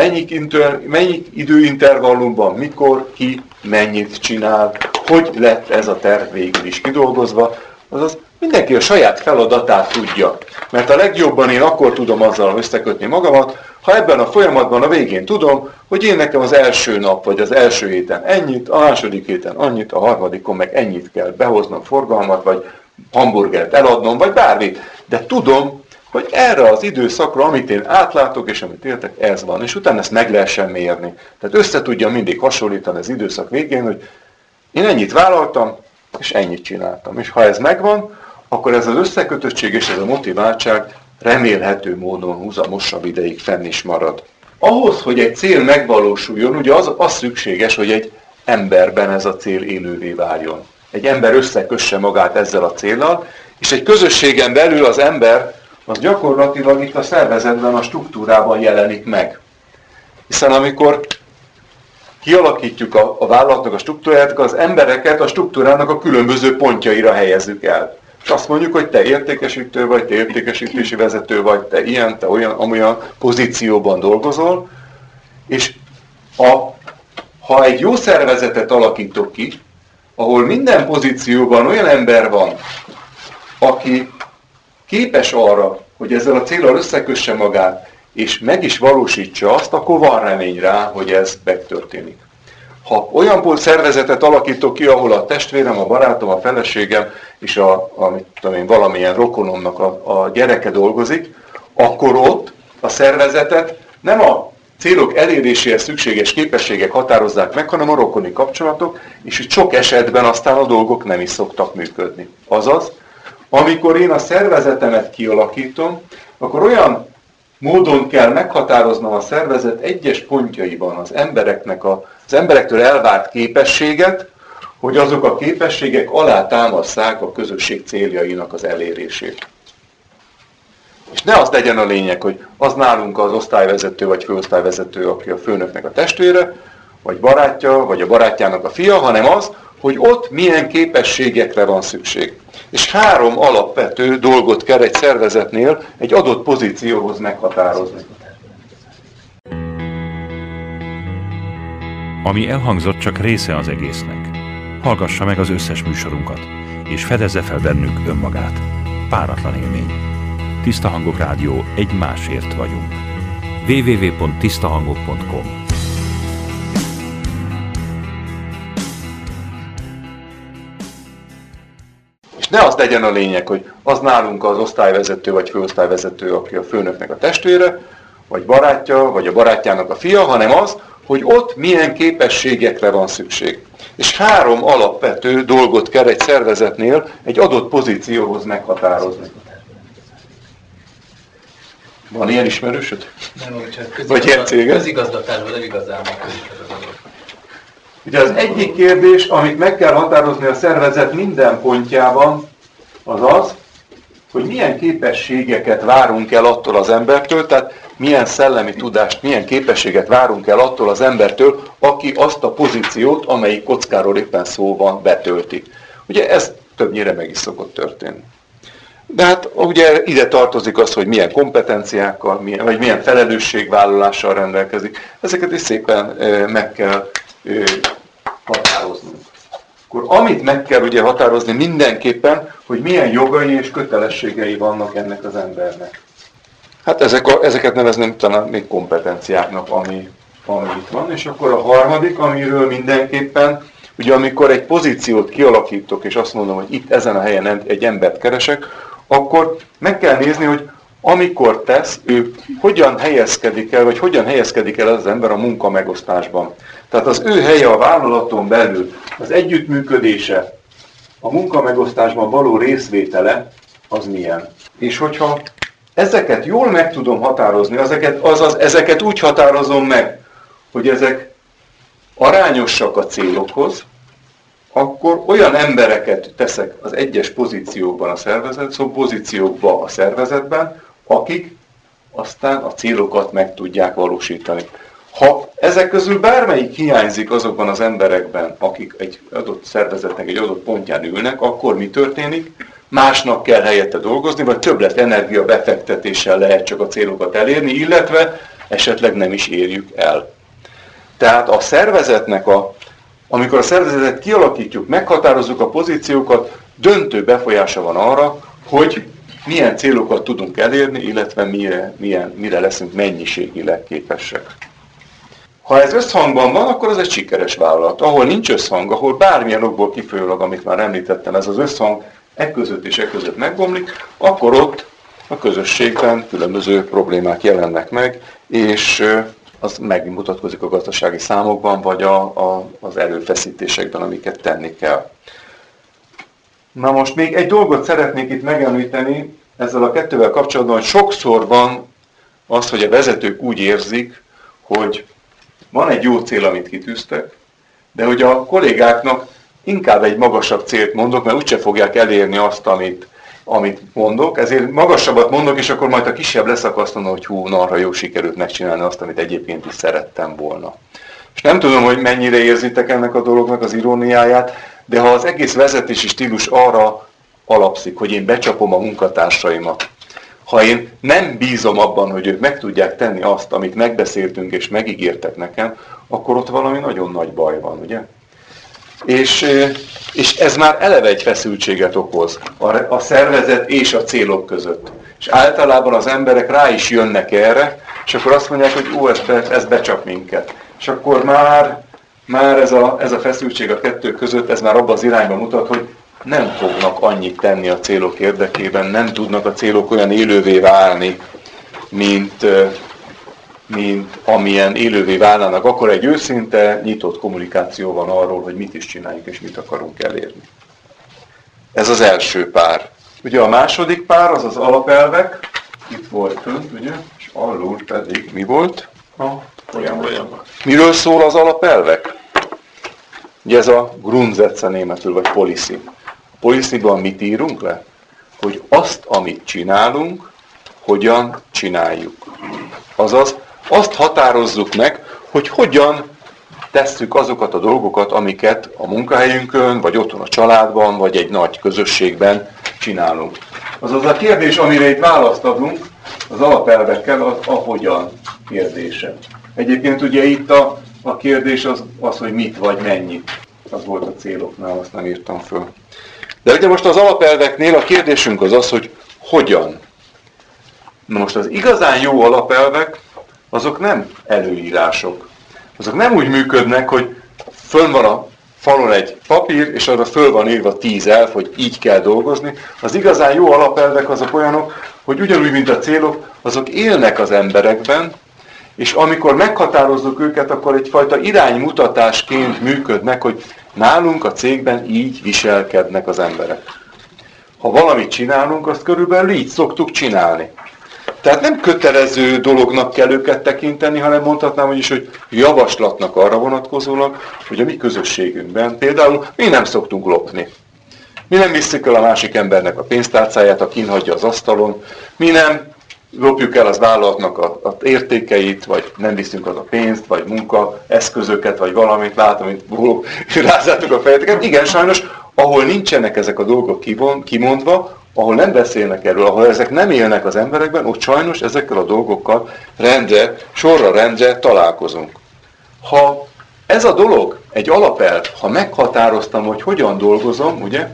mennyi időintervallumban, mikor, ki, mennyit csinál, hogy lett ez a terv végül is kidolgozva, azaz mindenki a saját feladatát tudja. Mert a legjobban én akkor tudom azzal összekötni magamat, ha ebben a folyamatban a végén tudom, hogy én nekem az első nap, vagy az első héten ennyit, a második héten annyit, a harmadikon meg ennyit kell behoznom forgalmat, vagy hamburgert eladnom, vagy bármit. De tudom, hogy erre az időszakra, amit én átlátok, és amit értek, ez van. És utána ezt meg lehessen mérni. Tehát össze tudja mindig hasonlítani az időszak végén, hogy én ennyit vállaltam, és ennyit csináltam. És ha ez megvan, akkor ez az összekötöttség és ez a motiváltság remélhető módon húzamosabb ideig fenn is marad. Ahhoz, hogy egy cél megvalósuljon, ugye az szükséges, hogy egy emberben ez a cél élővé váljon. Egy ember összekösse magát ezzel a céllal, és egy közösségen belül az ember az gyakorlatilag itt a szervezetben, a struktúrában jelenik meg. Hiszen amikor kialakítjuk a vállalatnak a struktúráját, az embereket a struktúrának a különböző pontjaira helyezzük el. És azt mondjuk, hogy te értékesítő vagy, te értékesítési vezető vagy, te ilyen, te olyan pozícióban dolgozol, és ha egy jó szervezetet alakítok ki, ahol minden pozícióban olyan ember van, aki képes arra, hogy ezzel a céllal összekösse magát, és meg is valósítsa azt, akkor van remény rá, hogy ez megtörténik. Ha olyan szervezetet alakítok ki, ahol a testvérem, a barátom, a feleségem és valamilyen rokonomnak a gyereke dolgozik, akkor ott a szervezetet nem a célok eléréséhez szükséges képességek határozzák meg, hanem a rokoni kapcsolatok, és itt sok esetben aztán a dolgok nem is szoktak működni. Azaz, amikor én a szervezetemet kialakítom, akkor olyan módon kell meghatároznom a szervezet egyes pontjaiban az emberektől elvárt képességet, hogy azok a képességek alátámasszák a közösség céljainak az elérését. És ne az legyen a lényeg, hogy az nálunk az osztályvezető vagy főosztályvezető, aki a főnöknek a testvére, vagy barátja, vagy a barátjának a fia, hanem az, hogy ott milyen képességekre van szükség. És 3 alapvető dolgot kell egy szervezetnél egy adott pozícióhoz meghatározni. Ami elhangzott, csak része az egésznek. Hallgassa meg az összes műsorunkat, és fedezze fel bennük önmagát. Páratlan élmény. Tiszta Hangok Rádió, egy másért vagyunk. www.tisztahangok.com. És ne az legyen a lényeg, hogy az nálunk az osztályvezető vagy főosztályvezető, aki a főnöknek a testvére, vagy barátja, vagy a barátjának a fia, hanem az, hogy ott milyen képességekre van szükség. És 3 alapvető dolgot kell egy szervezetnél egy adott pozícióhoz meghatározni. Van ilyen ismerősöd? Nem, csak vagy ilyen céged? közigazgatásban nem igazán. Ugye az egyik kérdés, amit meg kell határozni a szervezet minden pontjában, az az, hogy milyen képességeket várunk el attól az embertől, tehát milyen szellemi tudást, milyen képességet várunk el attól az embertől, aki azt a pozíciót, amelyik kockáról éppen szó van, betölti. Ugye ez többnyire meg is szokott történni. De hát ugye ide tartozik az, hogy milyen kompetenciákkal, vagy milyen felelősségvállalással rendelkezik. Ezeket is szépen meg kell határoznunk. Akkor amit meg kell ugye határozni mindenképpen, hogy milyen jogai és kötelességei vannak ennek az embernek. Hát ezeket nevezném talán még kompetenciáknak, ami itt van. És akkor a harmadik, amiről mindenképpen, ugye amikor egy pozíciót kialakítok, és azt mondom, hogy itt ezen a helyen egy embert keresek, akkor meg kell nézni, hogy amikor tesz, ő hogyan helyezkedik el, vagy hogyan helyezkedik el az ember a munkamegosztásban. Tehát az ő helye a vállalaton belül, az együttműködése, a munkamegosztásban való részvétele, az milyen. És hogyha ezeket jól meg tudom határozni, ezeket úgy határozom meg, hogy ezek arányosak a célokhoz, akkor olyan embereket teszek az egyes pozíciókban a szervezet, szóval pozíciókban a szervezetben, akik aztán a célokat meg tudják valósítani. Ha ezek közül bármelyik hiányzik azokban az emberekben, akik egy adott szervezetnek egy adott pontján ülnek, akkor mi történik? Másnak kell helyette dolgozni, vagy többlet energia befektetéssel lehet csak a célokat elérni, illetve esetleg nem is érjük el. Tehát a szervezetnek, amikor a szervezetet kialakítjuk, meghatározzuk a pozíciókat, döntő befolyása van arra, hogy milyen célokat tudunk elérni, illetve mire leszünk mennyiségileg képesek. Ha ez összhangban van, akkor ez egy sikeres vállalat. Ahol nincs összhang, ahol bármilyen okból kifolyólag, amit már említettem, ez az összhang között és között megbomlik, akkor ott a közösségben különböző problémák jelennek meg, és az megmutatkozik a gazdasági számokban, vagy az erőfeszítésekben, amiket tenni kell. Na most még egy dolgot szeretnék itt megemlíteni ezzel a kettővel kapcsolatban, hogy sokszor van az, hogy a vezetők úgy érzik, hogy van egy jó cél, amit kitűztek, de hogy a kollégáknak inkább egy magasabb célt mondok, mert úgyse fogják elérni azt, amit mondok, ezért magasabbat mondok, és akkor majd a kisebb lesz, akkor azt mondom, hogy arra jó sikerült megcsinálni azt, amit egyébként is szerettem volna. És nem tudom, hogy mennyire érzitek ennek a dolognak az iróniáját, de ha az egész vezetési stílus arra alapszik, hogy én becsapom a munkatársaimat, ha én nem bízom abban, hogy ők meg tudják tenni azt, amit megbeszéltünk és megígértek nekem, akkor ott valami nagyon nagy baj van, ugye? És ez már eleve egy feszültséget okoz a szervezet és a célok között. És általában az emberek rá is jönnek erre, és akkor azt mondják, hogy ez becsap minket. És akkor már ez a feszültség a kettő között, ez már abba az irányba mutat, hogy nem fognak annyit tenni a célok érdekében, nem tudnak a célok olyan élővé válni, mint amilyen élővé válnának. Akkor egy őszinte, nyitott kommunikáció van arról, hogy mit is csináljunk és mit akarunk elérni. Ez az első pár. Ugye a második pár az az alapelvek, itt volt fönt, ugye, és alul pedig mi volt? A folyamat. Miről szól az alapelvek? Ugye ez a Grundsätze németül, vagy policy. A policyban mit írunk le? Hogy azt, amit csinálunk, hogyan csináljuk. Azaz, azt határozzuk meg, hogy hogyan tesszük azokat a dolgokat, amiket a munkahelyünkön, vagy otthon a családban, vagy egy nagy közösségben csinálunk. Azaz a kérdés, amire itt választ adunk, az alapelvekkel a hogyan kérdése. Egyébként ugye itt a kérdés az, hogy mit vagy mennyit. Az volt a céloknál, azt nem írtam föl. De ugye most az alapelveknél a kérdésünk az, hogy hogyan. Na most az igazán jó alapelvek, azok nem előírások. Azok nem úgy működnek, hogy fönn van a falon egy papír, és arra föl van írva 10 elv, hogy így kell dolgozni. Az igazán jó alapelvek azok olyanok, hogy ugyanúgy, mint a célok, azok élnek az emberekben, és amikor meghatározzuk őket, akkor egyfajta iránymutatásként működnek, hogy nálunk a cégben így viselkednek az emberek. Ha valamit csinálunk, azt körülbelül így szoktuk csinálni. Tehát nem kötelező dolognak kell őket tekinteni, hanem mondhatnám úgy is, hogy javaslatnak arra vonatkozólag, hogy a mi közösségünkben például mi nem szoktunk lopni. Mi nem visszük el a másik embernek a pénztárcáját, a kínhagyja az asztalon, mi nem lopjuk el az vállalatnak az értékeit, vagy nem viszünk az a pénzt, vagy munkaeszközöket, vagy valamit, látom, hogy rázzátok a fejeteket. Igen, sajnos, ahol nincsenek ezek a dolgok kimondva, ahol nem beszélnek erről, ahol ezek nem élnek az emberekben, ott sajnos ezekkel a dolgokkal sorra rendre találkozunk. Ha ez a dolog egy alapelv, ha meghatároztam, hogy hogyan dolgozom, ugye,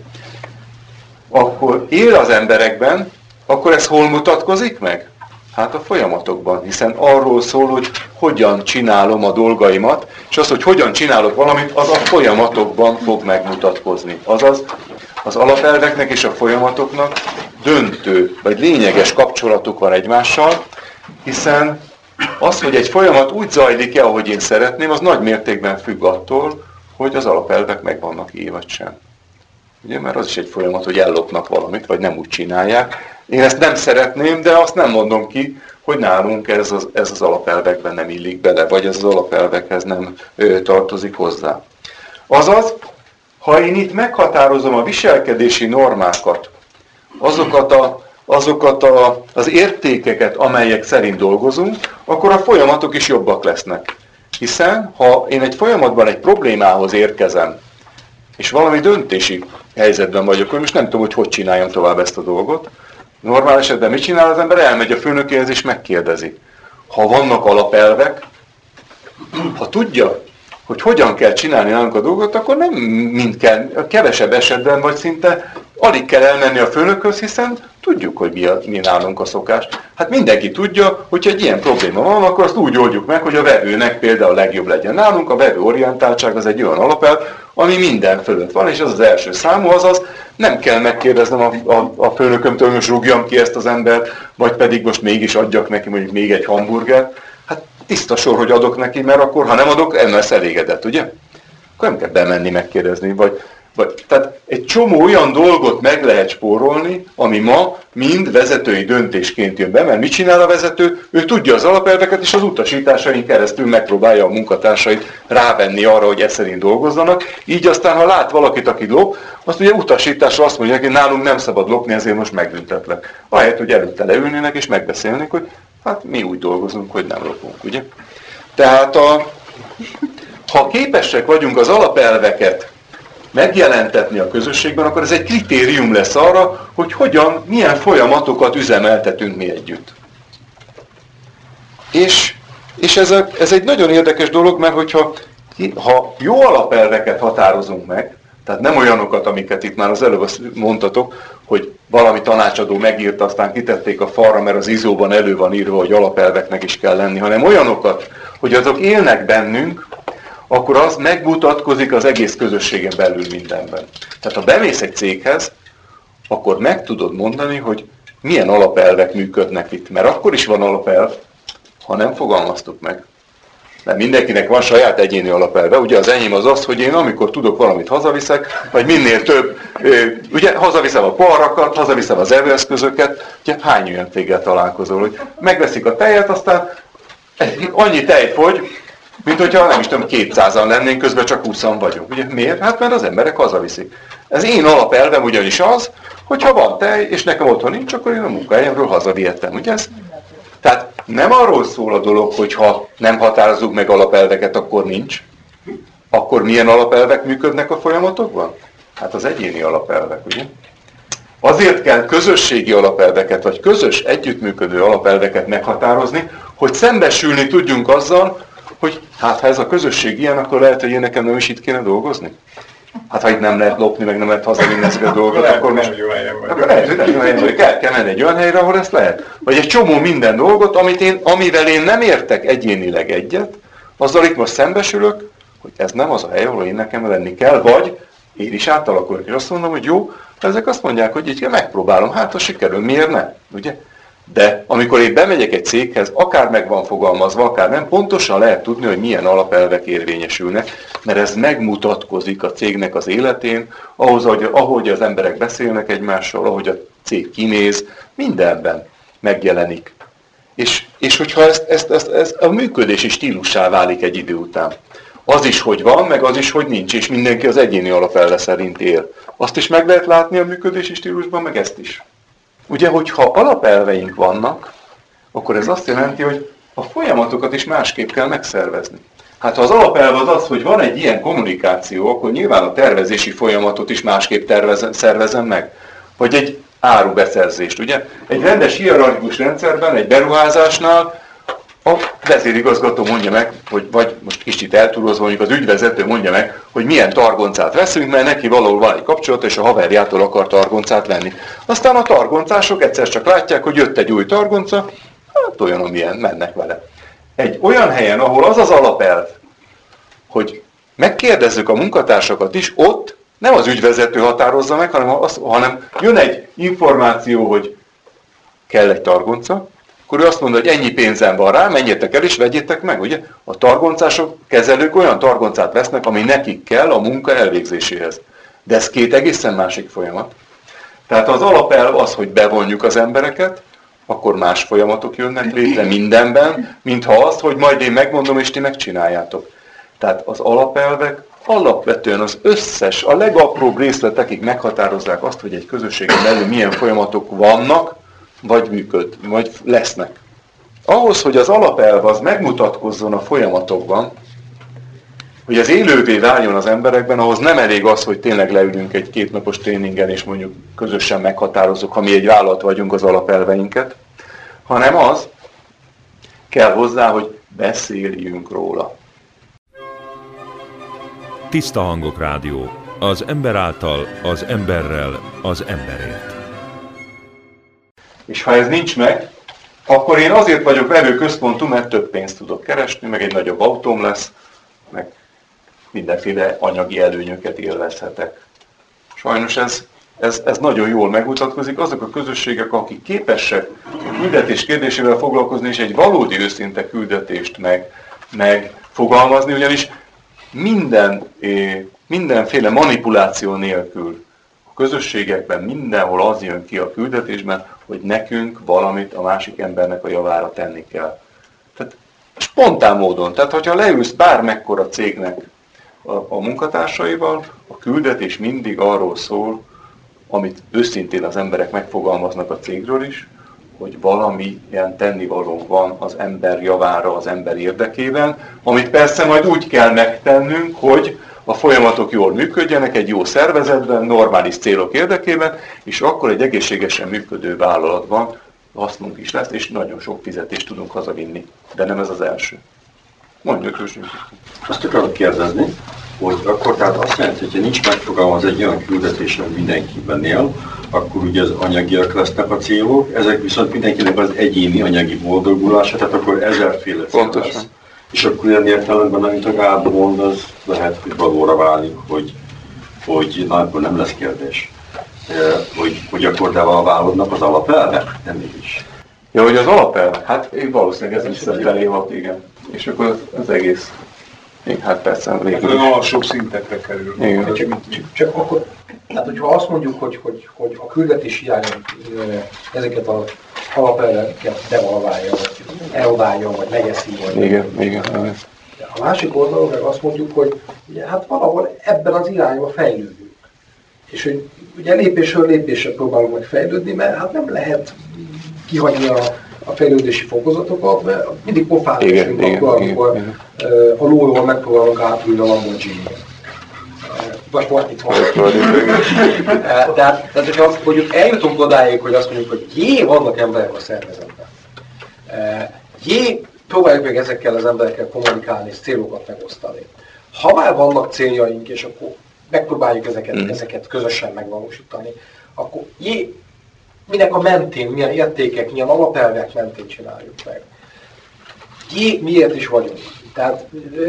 akkor él az emberekben, akkor ez hol mutatkozik meg? Hát a folyamatokban, hiszen arról szól, hogy hogyan csinálom a dolgaimat, és az, hogy hogyan csinálok valamit, az a folyamatokban fog megmutatkozni. Azaz, az alapelveknek és a folyamatoknak döntő, vagy lényeges kapcsolatuk van egymással, hiszen az, hogy egy folyamat úgy zajlik-e, ahogy én szeretném, az nagy mértékben függ attól, hogy az alapelvek meg vannak vagy sem. Ugye, mert az is egy folyamat, hogy ellopnak valamit, vagy nem úgy csinálják. Én ezt nem szeretném, de azt nem mondom ki, hogy nálunk ez az alapelvekben nem illik bele, vagy ez az alapelvekhez nem tartozik hozzá. Azaz, ha én itt meghatározom a viselkedési normákat, azokat az értékeket, amelyek szerint dolgozunk, akkor a folyamatok is jobbak lesznek. Hiszen, ha én egy folyamatban egy problémához érkezem, és valami döntési helyzetben vagyok, akkor most nem tudom, hogy csináljam tovább ezt a dolgot. Normál esetben mit csinál az ember? Elmegy a főnökéhez és megkérdezi. Ha vannak alapelvek, ha tudja, hogy hogyan kell csinálni nálunk a dolgot, akkor nem mind kell, kevesebb esetben, vagy szinte alig kell elmenni a főnökhöz, hiszen tudjuk, hogy mi nálunk a szokás. Hát mindenki tudja, hogyha egy ilyen probléma van, akkor azt úgy oldjuk meg, hogy a vevőnek például legjobb legyen. Nálunk a vevőorientáltság az egy olyan alapelv, ami minden fölött van, és az az első számú, azaz nem kell megkérdeznem a főnökömtől, hogy most rúgjam ki ezt az embert, vagy pedig most mégis adjak neki mondjuk még egy hamburgert. Hát tiszta sor, hogy adok neki, mert akkor, ha nem adok, nem lesz elégedett, ugye? Akkor nem kell bemenni megkérdezni, tehát egy csomó olyan dolgot meg lehet spórolni, ami ma mind vezetői döntésként jön be, mert mit csinál a vezető? Ő tudja az alapelveket, és az utasításain keresztül megpróbálja a munkatársait rávenni arra, hogy ez szerint dolgozzanak. Így aztán, ha lát valakit, aki lop, azt ugye utasításra azt mondja, hogy nálunk nem szabad lopni, ezért most megbüntetlek. Ahelyett, hogy előtte leülnének és megbeszélnék, hogy hát mi úgy dolgozunk, hogy nem lopunk, ugye? Tehát ha képesek vagyunk az alapelveket megjelentetni a közösségben, akkor ez egy kritérium lesz arra, hogy milyen folyamatokat üzemeltetünk mi együtt. És ez egy nagyon érdekes dolog, mert ha jó alapelveket határozunk meg, tehát nem olyanokat, amiket itt már az előbb mondtatok, hogy valami tanácsadó megírta, aztán kitették a falra, mert az ISO-ban elő van írva, hogy alapelveknek is kell lenni, hanem olyanokat, hogy azok élnek bennünk, akkor az megmutatkozik az egész közösségen belül mindenben. Tehát ha bemész egy céghez, akkor meg tudod mondani, hogy milyen alapelvek működnek itt. Mert akkor is van alapelv, ha nem fogalmaztuk meg. Mert mindenkinek van saját egyéni alapelve. Ugye az enyém az, hogy én amikor tudok valamit hazaviszek, vagy minél több, ugye hazaviszem a poharakat, hazaviszem az evőeszközöket, ugye hány olyan céggel találkozol, hogy megveszik a tejet, aztán annyi tej fogy, Mint hogyha nem is tudom, 200-an lennénk, közben csak 20-an vagyunk. Ugye miért? Hát mert az emberek hazaviszik. Ez én alapelvem ugyanis az, hogy ha van tej, és nekem otthon nincs, akkor én a munkahelyemről hazavihettem. Ugye ez? Tehát nem arról szól a dolog, hogy ha nem határozzuk meg alapelveket, akkor nincs. Akkor milyen alapelvek működnek a folyamatokban? Hát az egyéni alapelvek, ugye? Azért kell közösségi alapelveket, vagy közös együttműködő alapelveket meghatározni, hogy szembesülni tudjunk azzal, hogy hát ha ez a közösség ilyen, akkor lehet, hogy én nekem nem is itt kéne dolgozni. Hát ha itt nem lehet lopni, meg nem lehet hazavinni ezeket a dolgokat, akkor most... Akkor lehet, hogy nem jó helyen vagy. Kell menni egy olyan helyre, ahol ezt lehet. Vagy egy csomó minden dolgot, amivel én nem értek egyénileg egyet, azzal itt most szembesülök, hogy ez nem az a hely, ahol én nekem lenni kell, vagy én is átalakulok, és azt mondom, hogy jó, ezek azt mondják, hogy így megpróbálom, hát ha sikerül, miért ne? Ugye? De amikor én bemegyek egy céghez, akár meg van fogalmazva, akár nem, pontosan lehet tudni, hogy milyen alapelvek érvényesülnek, mert ez megmutatkozik a cégnek az életén, ahogy az emberek beszélnek egymással, ahogy a cég kinéz, mindenben megjelenik. És hogyha ez a működési stílussá válik egy idő után. Az is, hogy van, meg az is, hogy nincs, és mindenki az egyéni alapelve szerint él. Azt is meg lehet látni a működési stílusban, meg ezt is. Ugye, hogyha alapelveink vannak, akkor ez azt jelenti, hogy a folyamatokat is másképp kell megszervezni. Hát ha az alapelv az, hogy van egy ilyen kommunikáció, akkor nyilván a tervezési folyamatot is másképp szervezem meg. Vagy egy árubeszerzést, ugye? Egy rendes hierarchikus rendszerben, egy beruházásnál a vezérigazgató mondja meg, vagy most kicsit eltúlozva, mondjuk az ügyvezető mondja meg, hogy milyen targoncát veszünk, mert neki valahol van egy kapcsolat, és a haverjától akar targoncát venni. Aztán a targoncások egyszer csak látják, hogy jött egy új targonca, hát olyan, amilyen, mennek vele. Egy olyan helyen, ahol az az alapelv, hogy megkérdezzük a munkatársakat is, ott nem az ügyvezető határozza meg, hanem jön egy információ, hogy kell egy targonca, akkor ő azt mondja, hogy ennyi pénzem van rá, menjetek el és vegyétek meg, ugye? A targoncások, kezelők olyan targoncát vesznek, ami nekik kell a munka elvégzéséhez. De ez két egészen másik folyamat. Tehát az alapelv az, hogy bevonjuk az embereket, akkor más folyamatok jönnek létre mindenben, mintha az, hogy majd én megmondom, és ti megcsináljátok. Tehát az alapelvek alapvetően az összes, a legapróbb részletekig meghatározzák azt, hogy egy közösségen belül milyen folyamatok vannak, vagy lesznek. Ahhoz, hogy az alapelv az megmutatkozzon a folyamatokban, hogy az élővé váljon az emberekben, ahhoz nem elég az, hogy tényleg leülünk egy 2 napos tréningen, és mondjuk közösen meghatározzuk, ha mi egy vállalat vagyunk, az alapelveinket, hanem az kell hozzá, hogy beszéljünk róla. Tiszta Hangok Rádió. Az ember által, az emberrel, az emberért. És ha ez nincs meg, akkor én azért vagyok vevőközpontú, mert több pénzt tudok keresni, meg egy nagyobb autóm lesz, meg mindenféle anyagi előnyöket élvezhetek. Sajnos ez nagyon jól megmutatkozik. Azok a közösségek, akik képesek a küldetés kérdésével foglalkozni, és egy valódi őszinte küldetést megfogalmazni, ugyanis mindenféle manipuláció nélkül a közösségekben mindenhol az jön ki a küldetésben, hogy nekünk valamit a másik embernek a javára tenni kell. Tehát spontán módon, tehát hogyha leülsz bármekkora cégnek a munkatársaival, a küldetés mindig arról szól, amit őszintén az emberek megfogalmaznak a cégről is, hogy valami ilyen tennivalónk van az ember javára, az ember érdekében, amit persze majd úgy kell megtennünk, hogy a folyamatok jól működjenek egy jó szervezetben, normális célok érdekében, és akkor egy egészségesen működő vállalatban hasznunk is lesz, és nagyon sok fizetést tudunk hazavinni. De nem ez az első. Mondjuk őszintén. Azt akarok kérdezni, hogy akkor tehát azt jelenti, hogy ha nincs megfogalmaz egy olyan küldetés, hogy mindenkiben él, akkor ugye az anyagiak lesznek a célok, ezek viszont mindenkinek az egyéni anyagi boldogulása, tehát akkor ezerféle cél lesz. És akkor ilyen értelemben, amit a Gábor mond, az lehet, hogy valóra válik, hogy na, akkor nem lesz kérdés. Hogy akkor de a vállalatnak az alapelve? Nem mégis. Ja, hogy az alapelve? Hát én valószínűleg ez is felé volt, igen. És akkor az egész. Hát persze, végül is. Alsóbb szintekre kerül. Csak akkor, hát hogyha azt mondjuk, hogy a küldetés hiányon ezeket az alapelveket devalválja, vagy eldálja, vagy megeszi, vagy... Igen. A másik oldalon meg azt mondjuk, hogy ugye, hát valahol ebben az irányba fejlődünk. És hogy ugye lépésről lépésre próbálunk meg fejlődni, mert hát nem lehet kihagyni a fejlődési fokozatokat, mert mindig pofán esünk akkor, amikor a lóról megpróbálunk átülni a Lamborghini-re. Most itt van. Tehát hogyha azt mondjuk eljutunk odáig, hogy azt mondjuk, hogy vannak emberek a szervezetben. Próbáljuk meg ezekkel az emberekkel kommunikálni és célokat megosztani. Ha már vannak céljaink, és akkor megpróbáljuk ezeket közösen megvalósítani, akkor minek a mentén, milyen értékek, milyen alapelvek mentén csináljuk meg. Miért is vagyunk. Tehát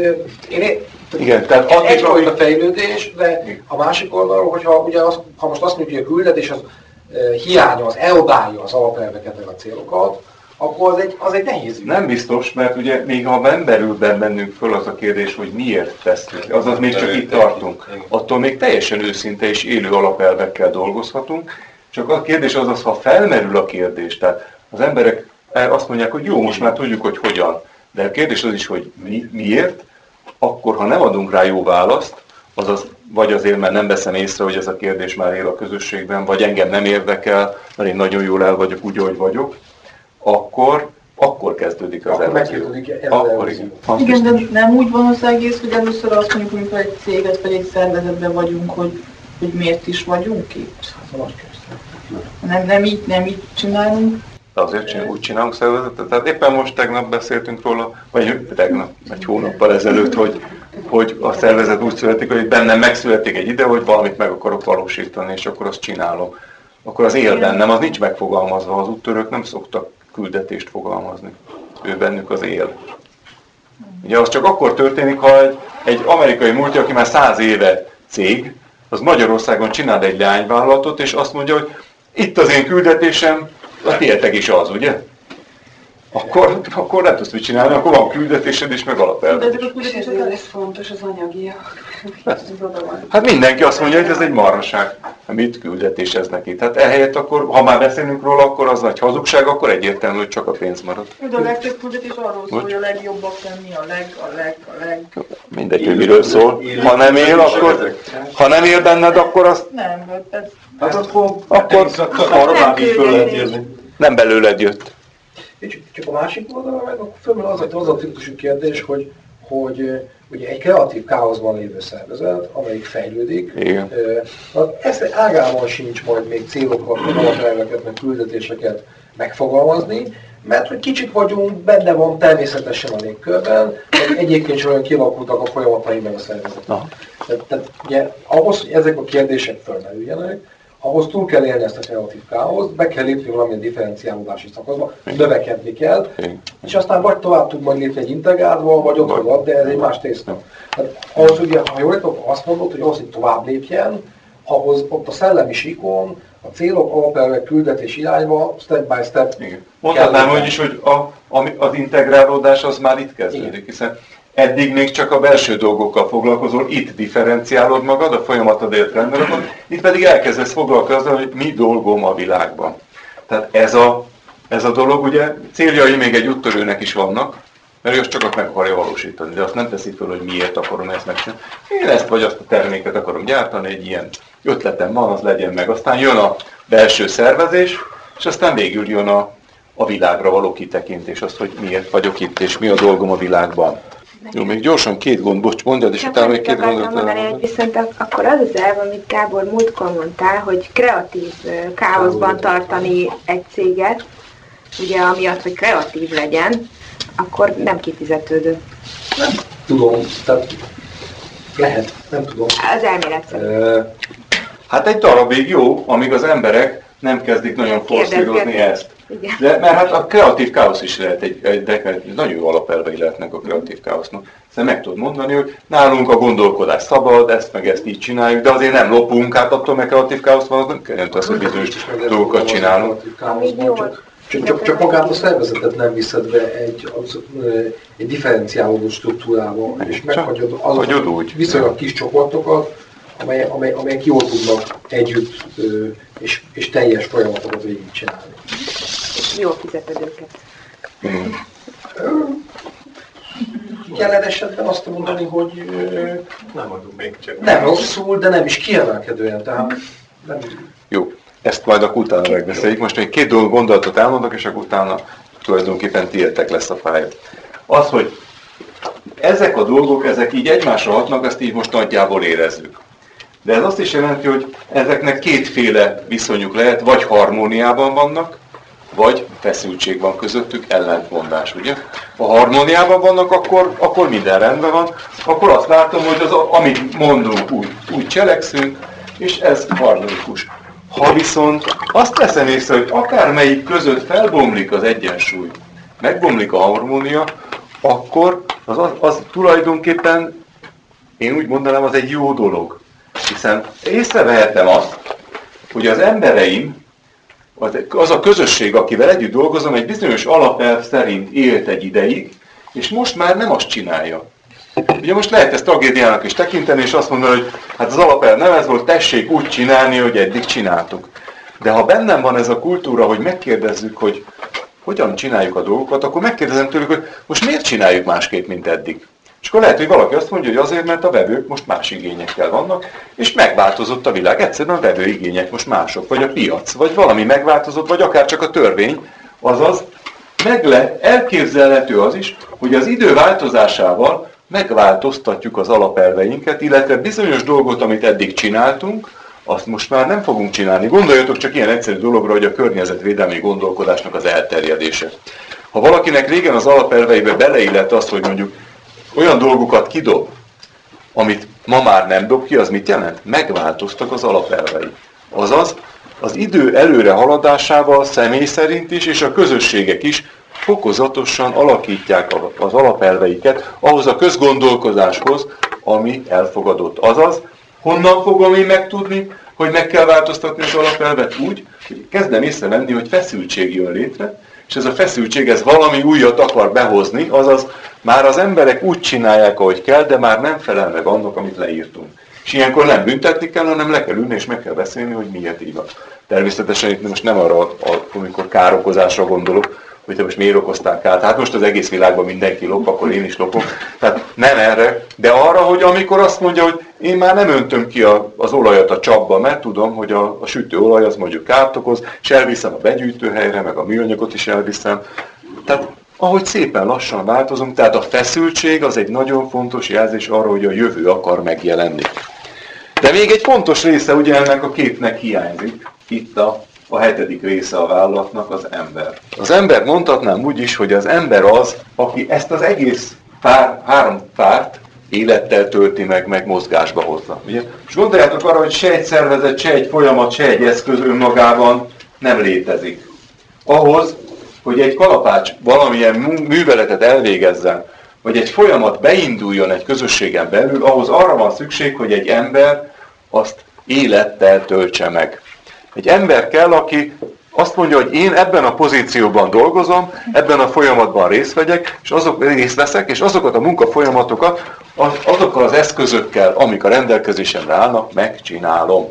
egyfajta fejlődés, de a másik oldalról, hogyha ha most azt mondjuk, hogy a küldetés az hiánya, eldálja az alapelveket, meg a célokat, akkor az egy nehéz ügy. Nem biztos, mert ugye még ha nem berül bennünk föl az a kérdés, hogy miért tesszük, azaz még csak itt tartunk. Attól még teljesen őszinte és élő alapelvekkel dolgozhatunk, csak a kérdés az, ha felmerül a kérdés, tehát az emberek azt mondják, hogy jó, most már tudjuk, hogy hogyan, de a kérdés az is, hogy miért, akkor ha nem adunk rá jó választ, azaz vagy azért, mert nem veszem észre, hogy ez a kérdés már él a közösségben, vagy engem nem érdekel, mert én nagyon jól el vagyok úgy, ahogy vagyok, akkor kezdődik az erózió. Akkor igen. Igen, de nem úgy van az egész, hogy először azt mondjuk, hogy egy céget vagy egy szervezetben vagyunk, hogy miért is vagyunk itt. Nem így csinálunk. Azért úgy csinálunk szervezetet. Tehát éppen most tegnap beszéltünk róla, vagy tegnap, egy hónappal ezelőtt, hogy a szervezet úgy születik, hogy bennem megszületik egy ide, hogy valamit meg akarok valósítani, és akkor azt csinálom. Akkor az él bennem, az nincs megfogalmazva, az úttörők nem szoktak küldetést fogalmazni. Ő bennük az él. Ugye az csak akkor történik, ha egy amerikai multi, aki már 100 éve cég, az Magyarországon csinál egy leányvállalatot, és azt mondja, hogy itt az én küldetésem, a tiétek is az, ugye? Akkor nem tudsz mit csinálni, akkor van küldetésed is, meg alapelved is. Ezért lesz fontos az anyagiak. Hát mindenki azt mondja, hogy ez egy marhaság. Mit küldetés ez neki? Tehát ehelyett akkor, ha már beszélünk róla, akkor az nagy hazugság, akkor egyértelmű, hogy csak a pénz marad. De a legtöbb küldetés arról szól, hogy a legjobbak lenni, a leg. Mindegy, hogy miről szól. Ha nem él benned, akkor azt... Nem, ez... Hát akkor arra így föl lehet írni. Nem belőled jött. Csak a másik oldalra meg fölmerül az a típusú kérdés, hogy ugye egy kreatív káoszban lévő szervezet, amelyik fejlődik, ezt ágában sincs majd még célokat, meg alapelveket, meg küldetéseket megfogalmazni, mert hogy kicsit vagyunk, benne van természetesen a légkörben, hogy egyébként is olyan kialakultak a folyamatai meg a szervezet. Tehát ugye ahhoz, hogy ezek a kérdések fölmerüljenek, ahhoz túl kell élni ezt a kreatív káoszt, be kell lépni valamilyen differenciálódási szakaszba, növekedni kell, és aztán vagy tovább tud majd lépni egy integrálva, vagy ott van, de ez egy más tészta. Hát ahhoz ugye, ha jól értem, azt mondod, hogy ahhoz, hogy tovább lépjen, ahhoz ott a szellemi síkon, a célok, alapelvek, küldetés irányba, step by step. Mondhatnám úgy is, hogy az integrálódás az már itt kezdődik, hiszen eddig még csak a belső dolgokkal foglalkozol, itt differenciálod magad, a folyamatodért rendben rakod, itt pedig elkezdesz foglalkozni, hogy mi dolgom a világban. Tehát ez a dolog, ugye céljai még egy úttörőnek is vannak, mert ő azt csak meg akarja valósítani, de azt nem teszi föl, hogy miért akarom ezt megcsinálni. Én ezt vagy azt a terméket akarom gyártani, egy ilyen ötletem van, az legyen meg. Aztán jön a belső szervezés, és aztán végül jön a világra való kitekintés, azt, hogy miért vagyok itt, és mi a dolgom a világban. Jó, még gyorsan mondjad, és utána még két gondot. Viszont akkor az az elv, amit Gábor múltkor mondtál, hogy kreatív káoszban tartani egy céget, ugye amiatt, hogy kreatív legyen, akkor nem kifizetődő. Nem tudom, tehát lehet, nem tudom. Az elmélet szerint. Hát egy darabig jó, amíg az emberek nem kezdik nagyon forszírozni ezt. De, mert hát a kreatív káosz is lehet egy nagyon jó alapelvei lehetnek a kreatív káosznak. Szóval meg tudod mondani, hogy nálunk a gondolkodás szabad, ezt meg ezt így csináljuk, de azért nem lopunk át attól, meg kreatív káosz van, az nem jelenti azt, hogy bizonyos dolgokat csinálunk. Csak magát a szervezetet nem viszed be egy differenciálódó struktúrába, és meghagyod azokat viszonylag kis csoportokat, amelyek jól tudnak együtt és teljes folyamatokat végigcsinálni. És jól fizeted őket. jelen esetben azt mondani, hogy nem mondunk még csak. nem rosszul, de nem is kiemelkedően. Tehát nem... Jó, ezt majd akkor utána megbeszéljük. Most még 2 gondolatot elmondok, és akkor utána tulajdonképpen tiétek lesz a pálya. Az, hogy ezek a dolgok, ezek így egymásra hatnak, ezt így most nagyjából érezzük. De ez azt is jelenti, hogy ezeknek 2 viszonyuk lehet, vagy harmóniában vannak, vagy feszültség van közöttük, ellentmondás, ugye? Ha harmóniában vannak, akkor minden rendben van, akkor azt látom, hogy amit mondunk, úgy cselekszünk, és ez harmonikus. Ha viszont azt veszem észre, hogy akármelyik között felbomlik az egyensúly, megbomlik a harmónia, akkor az tulajdonképpen, én úgy mondanám, az egy jó dolog. Hiszen észrevehetem azt, hogy az embereim, az a közösség, akivel együtt dolgozom, egy bizonyos alapelv szerint élt egy ideig, és most már nem azt csinálja. Ugye most lehet ezt tragédiának is tekinteni, és azt mondani, hogy hát az alapelv nem ez volt, tessék úgy csinálni, hogy eddig csináltuk. De ha bennem van ez a kultúra, hogy megkérdezzük, hogy hogyan csináljuk a dolgokat, akkor megkérdezem tőlük, hogy most miért csináljuk másképp, mint eddig. És akkor lehet, hogy valaki azt mondja, hogy azért, mert a vevők most más igényekkel vannak, és megváltozott a világ. Egyszerűen a vevő igények most mások, vagy a piac, vagy valami megváltozott, vagy akár csak a törvény. Azaz elképzelhető az is, hogy az idő változásával megváltoztatjuk az alapelveinket, illetve bizonyos dolgot, amit eddig csináltunk, azt most már nem fogunk csinálni. Gondoljatok csak ilyen egyszerű dologra, hogy a környezetvédelmi gondolkodásnak az elterjedése. Ha valakinek régen az alapelveibe beleillett azt, hogy mondjuk olyan dolgokat kidob, amit ma már nem dob ki, az mit jelent? Megváltoztak az alapelvei. Azaz, az idő előre haladásával személy szerint is, és a közösségek is fokozatosan alakítják az alapelveiket ahhoz a közgondolkozáshoz, ami elfogadott. Azaz, honnan fogom én megtudni, hogy meg kell változtatni az alapelvet? Úgy, hogy kezdem észrevenni, hogy feszültség jön létre, és ez a feszültség, ez valami újat akar behozni, azaz már az emberek úgy csinálják, ahogy kell, de már nem felel meg annak, amit leírtunk. És ilyenkor nem büntetni kell, hanem le kell ülni, és meg kell beszélni, hogy miért így van. Természetesen itt most nem arra, amikor károkozásra gondolok, hogy te most miért okoztál kárt. Hát most az egész világban mindenki lop, akkor én is lopok. Tehát nem erre, de arra, hogy amikor azt mondja, hogy én már nem öntöm ki az olajat a csapba, mert tudom, hogy a sütőolaj az mondjuk kárt okoz, és elviszem a begyűjtőhelyre, meg a műanyagot is elviszem. Tehát ahogy szépen lassan változunk, tehát a feszültség az egy nagyon fontos jelzés arra, hogy a jövő akar megjelenni. De még egy fontos része ugye ennek a képnek hiányzik, itt a 7. része a vállalatnak, az ember. Az ember mondhatnám úgy is, hogy az ember az, aki ezt az egész 3 párt élettel tölti meg mozgásba hozza. Ugye? És gondoljátok arra, hogy se egy szervezet, se egy folyamat, se egy eszköz önmagában nem létezik. Ahhoz, hogy egy kalapács valamilyen műveletet elvégezzen, vagy egy folyamat beinduljon egy közösségen belül, ahhoz arra van szükség, hogy egy ember azt élettel töltse meg. Egy ember kell, aki azt mondja, hogy én ebben a pozícióban dolgozom, ebben a folyamatban részt veszek, és azokat a munkafolyamatokat azokkal az eszközökkel, amik a rendelkezésemre állnak, megcsinálom.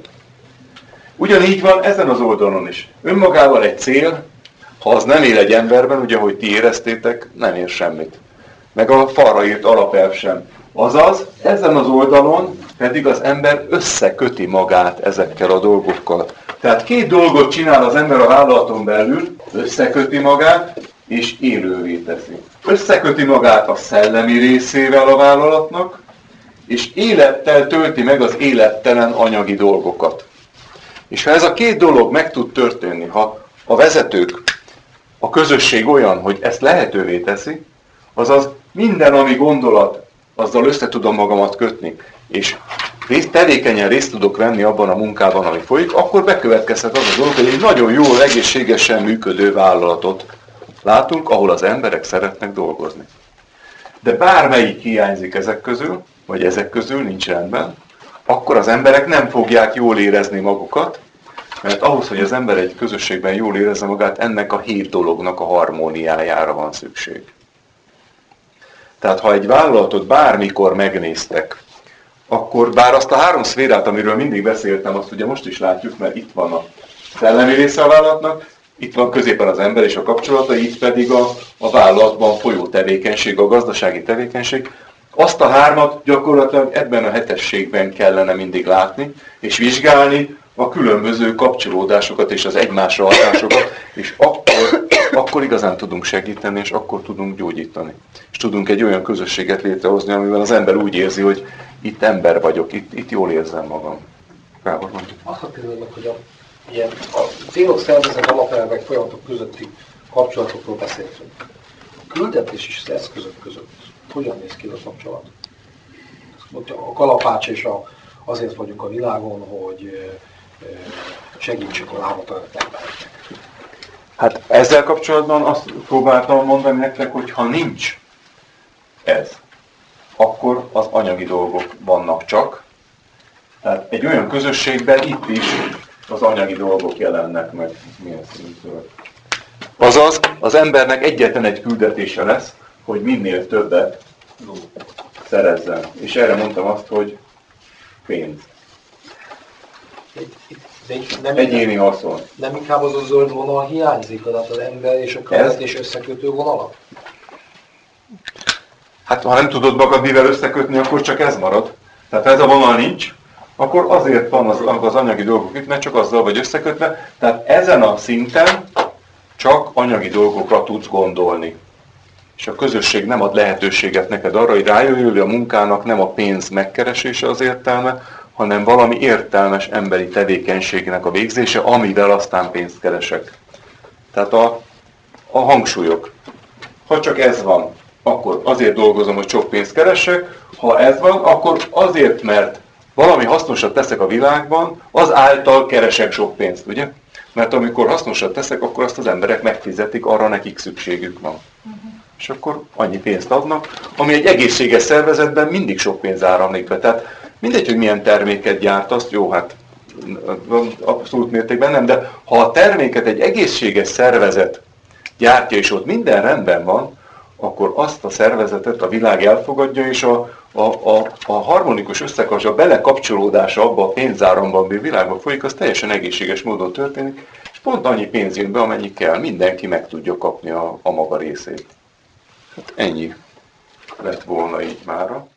Ugyanígy van ezen az oldalon is. Önmagával egy cél, ha az nem él egy emberben, ugye, ahogy ti éreztétek, nem ér semmit. Meg a falra írt alapelv sem. Azaz, ezen az oldalon pedig az ember összeköti magát ezekkel a dolgokkal. Tehát 2 dolgot csinál az ember a vállalaton belül, összeköti magát és élővé teszi. Összeköti magát a szellemi részével a vállalatnak, és élettel tölti meg az élettelen anyagi dolgokat. És ha ez a 2 dolog meg tud történni, ha a vezetők, a közösség olyan, hogy ezt lehetővé teszi, azaz minden, ami gondolat, azzal össze tudom magamat kötni, és tevékenyen részt tudok venni abban a munkában, ami folyik, akkor bekövetkezhet az a dolog, hogy egy nagyon jól, egészségesen működő vállalatot látunk, ahol az emberek szeretnek dolgozni. De bármelyik hiányzik ezek közül, vagy ezek közül nincs rendben, akkor az emberek nem fogják jól érezni magukat, mert ahhoz, hogy az ember egy közösségben jól érezze magát, ennek a 7 dolognak a harmóniájára van szükség. Tehát ha egy vállalatot bármikor megnéztek, akkor bár azt a 3 szférát, amiről mindig beszéltem, azt ugye most is látjuk, mert itt van a szellemi része a vállalatnak, itt van középen az ember és a kapcsolata, itt pedig a vállalatban folyó tevékenység, a gazdasági tevékenység. Azt a hármat gyakorlatilag ebben a hetességben kellene mindig látni, és vizsgálni a különböző kapcsolódásokat és az egymásra hatásokat, és akkor igazán tudunk segíteni, és akkor tudunk gyógyítani. És tudunk egy olyan közösséget létrehozni, amivel az ember úgy érzi, hogy itt ember vagyok, itt jól érzem magam. Gábor, mondjuk. Azt a pillanatban, hogy a célok, szervezet, alapelvek, folyamatok közötti kapcsolatokról beszéltünk. A küldetés és az eszközök között hogyan néz ki a kapcsolat? A kalapács és azért vagyunk a világon, hogy segítsük a lábatalan embereknek. Hát ezzel kapcsolatban azt próbáltam mondani nektek, hogy ha nincs ez, akkor az anyagi dolgok vannak csak. Tehát egy olyan közösségben itt is az anyagi dolgok jelennek meg. Milyen színűtől? Azaz, az embernek egyetlen egy küldetése lesz, hogy minél többet szerezzen. És erre mondtam azt, hogy pénz. Egyéni haszon. Nem inkább az a zöld vonal hiányzik, tehát az ember és a küldetés összekötő vonala? Hát ha nem tudod magad mivel összekötni, akkor csak ez marad. Tehát ha ez a vonal nincs, akkor azért van az anyagi dolgok itt, mert csak azzal vagy összekötve. Tehát ezen a szinten csak anyagi dolgokra tudsz gondolni. És a közösség nem ad lehetőséget neked arra, hogy rájöjjön, hogy a munkának nem a pénz megkeresése az értelme, hanem valami értelmes emberi tevékenységnek a végzése, amivel aztán pénzt keresek. Tehát a hangsúlyok. Ha csak ez van, akkor azért dolgozom, hogy sok pénzt keresek. Ha ez van, akkor azért, mert valami hasznosat teszek a világban, az által keresek sok pénzt, ugye? Mert amikor hasznosat teszek, akkor azt az emberek megfizetik, arra nekik szükségük van. És akkor annyi pénzt adnak, ami egy egészséges szervezetben mindig sok pénz áramlik be. Tehát mindegy, hogy milyen terméket gyártasz, jó, hát abszolút mértékben nem, de ha a terméket egy egészséges szervezet gyártja, és ott minden rendben van, akkor azt a szervezetet a világ elfogadja, és a harmonikus összekapcsolódás, a belekapcsolódása abba a pénzáramban, ami a világban folyik, az teljesen egészséges módon történik, és pont annyi pénz jön be, amennyi kell. Mindenki meg tudja kapni a maga részét. Hát ennyi lett volna így mára.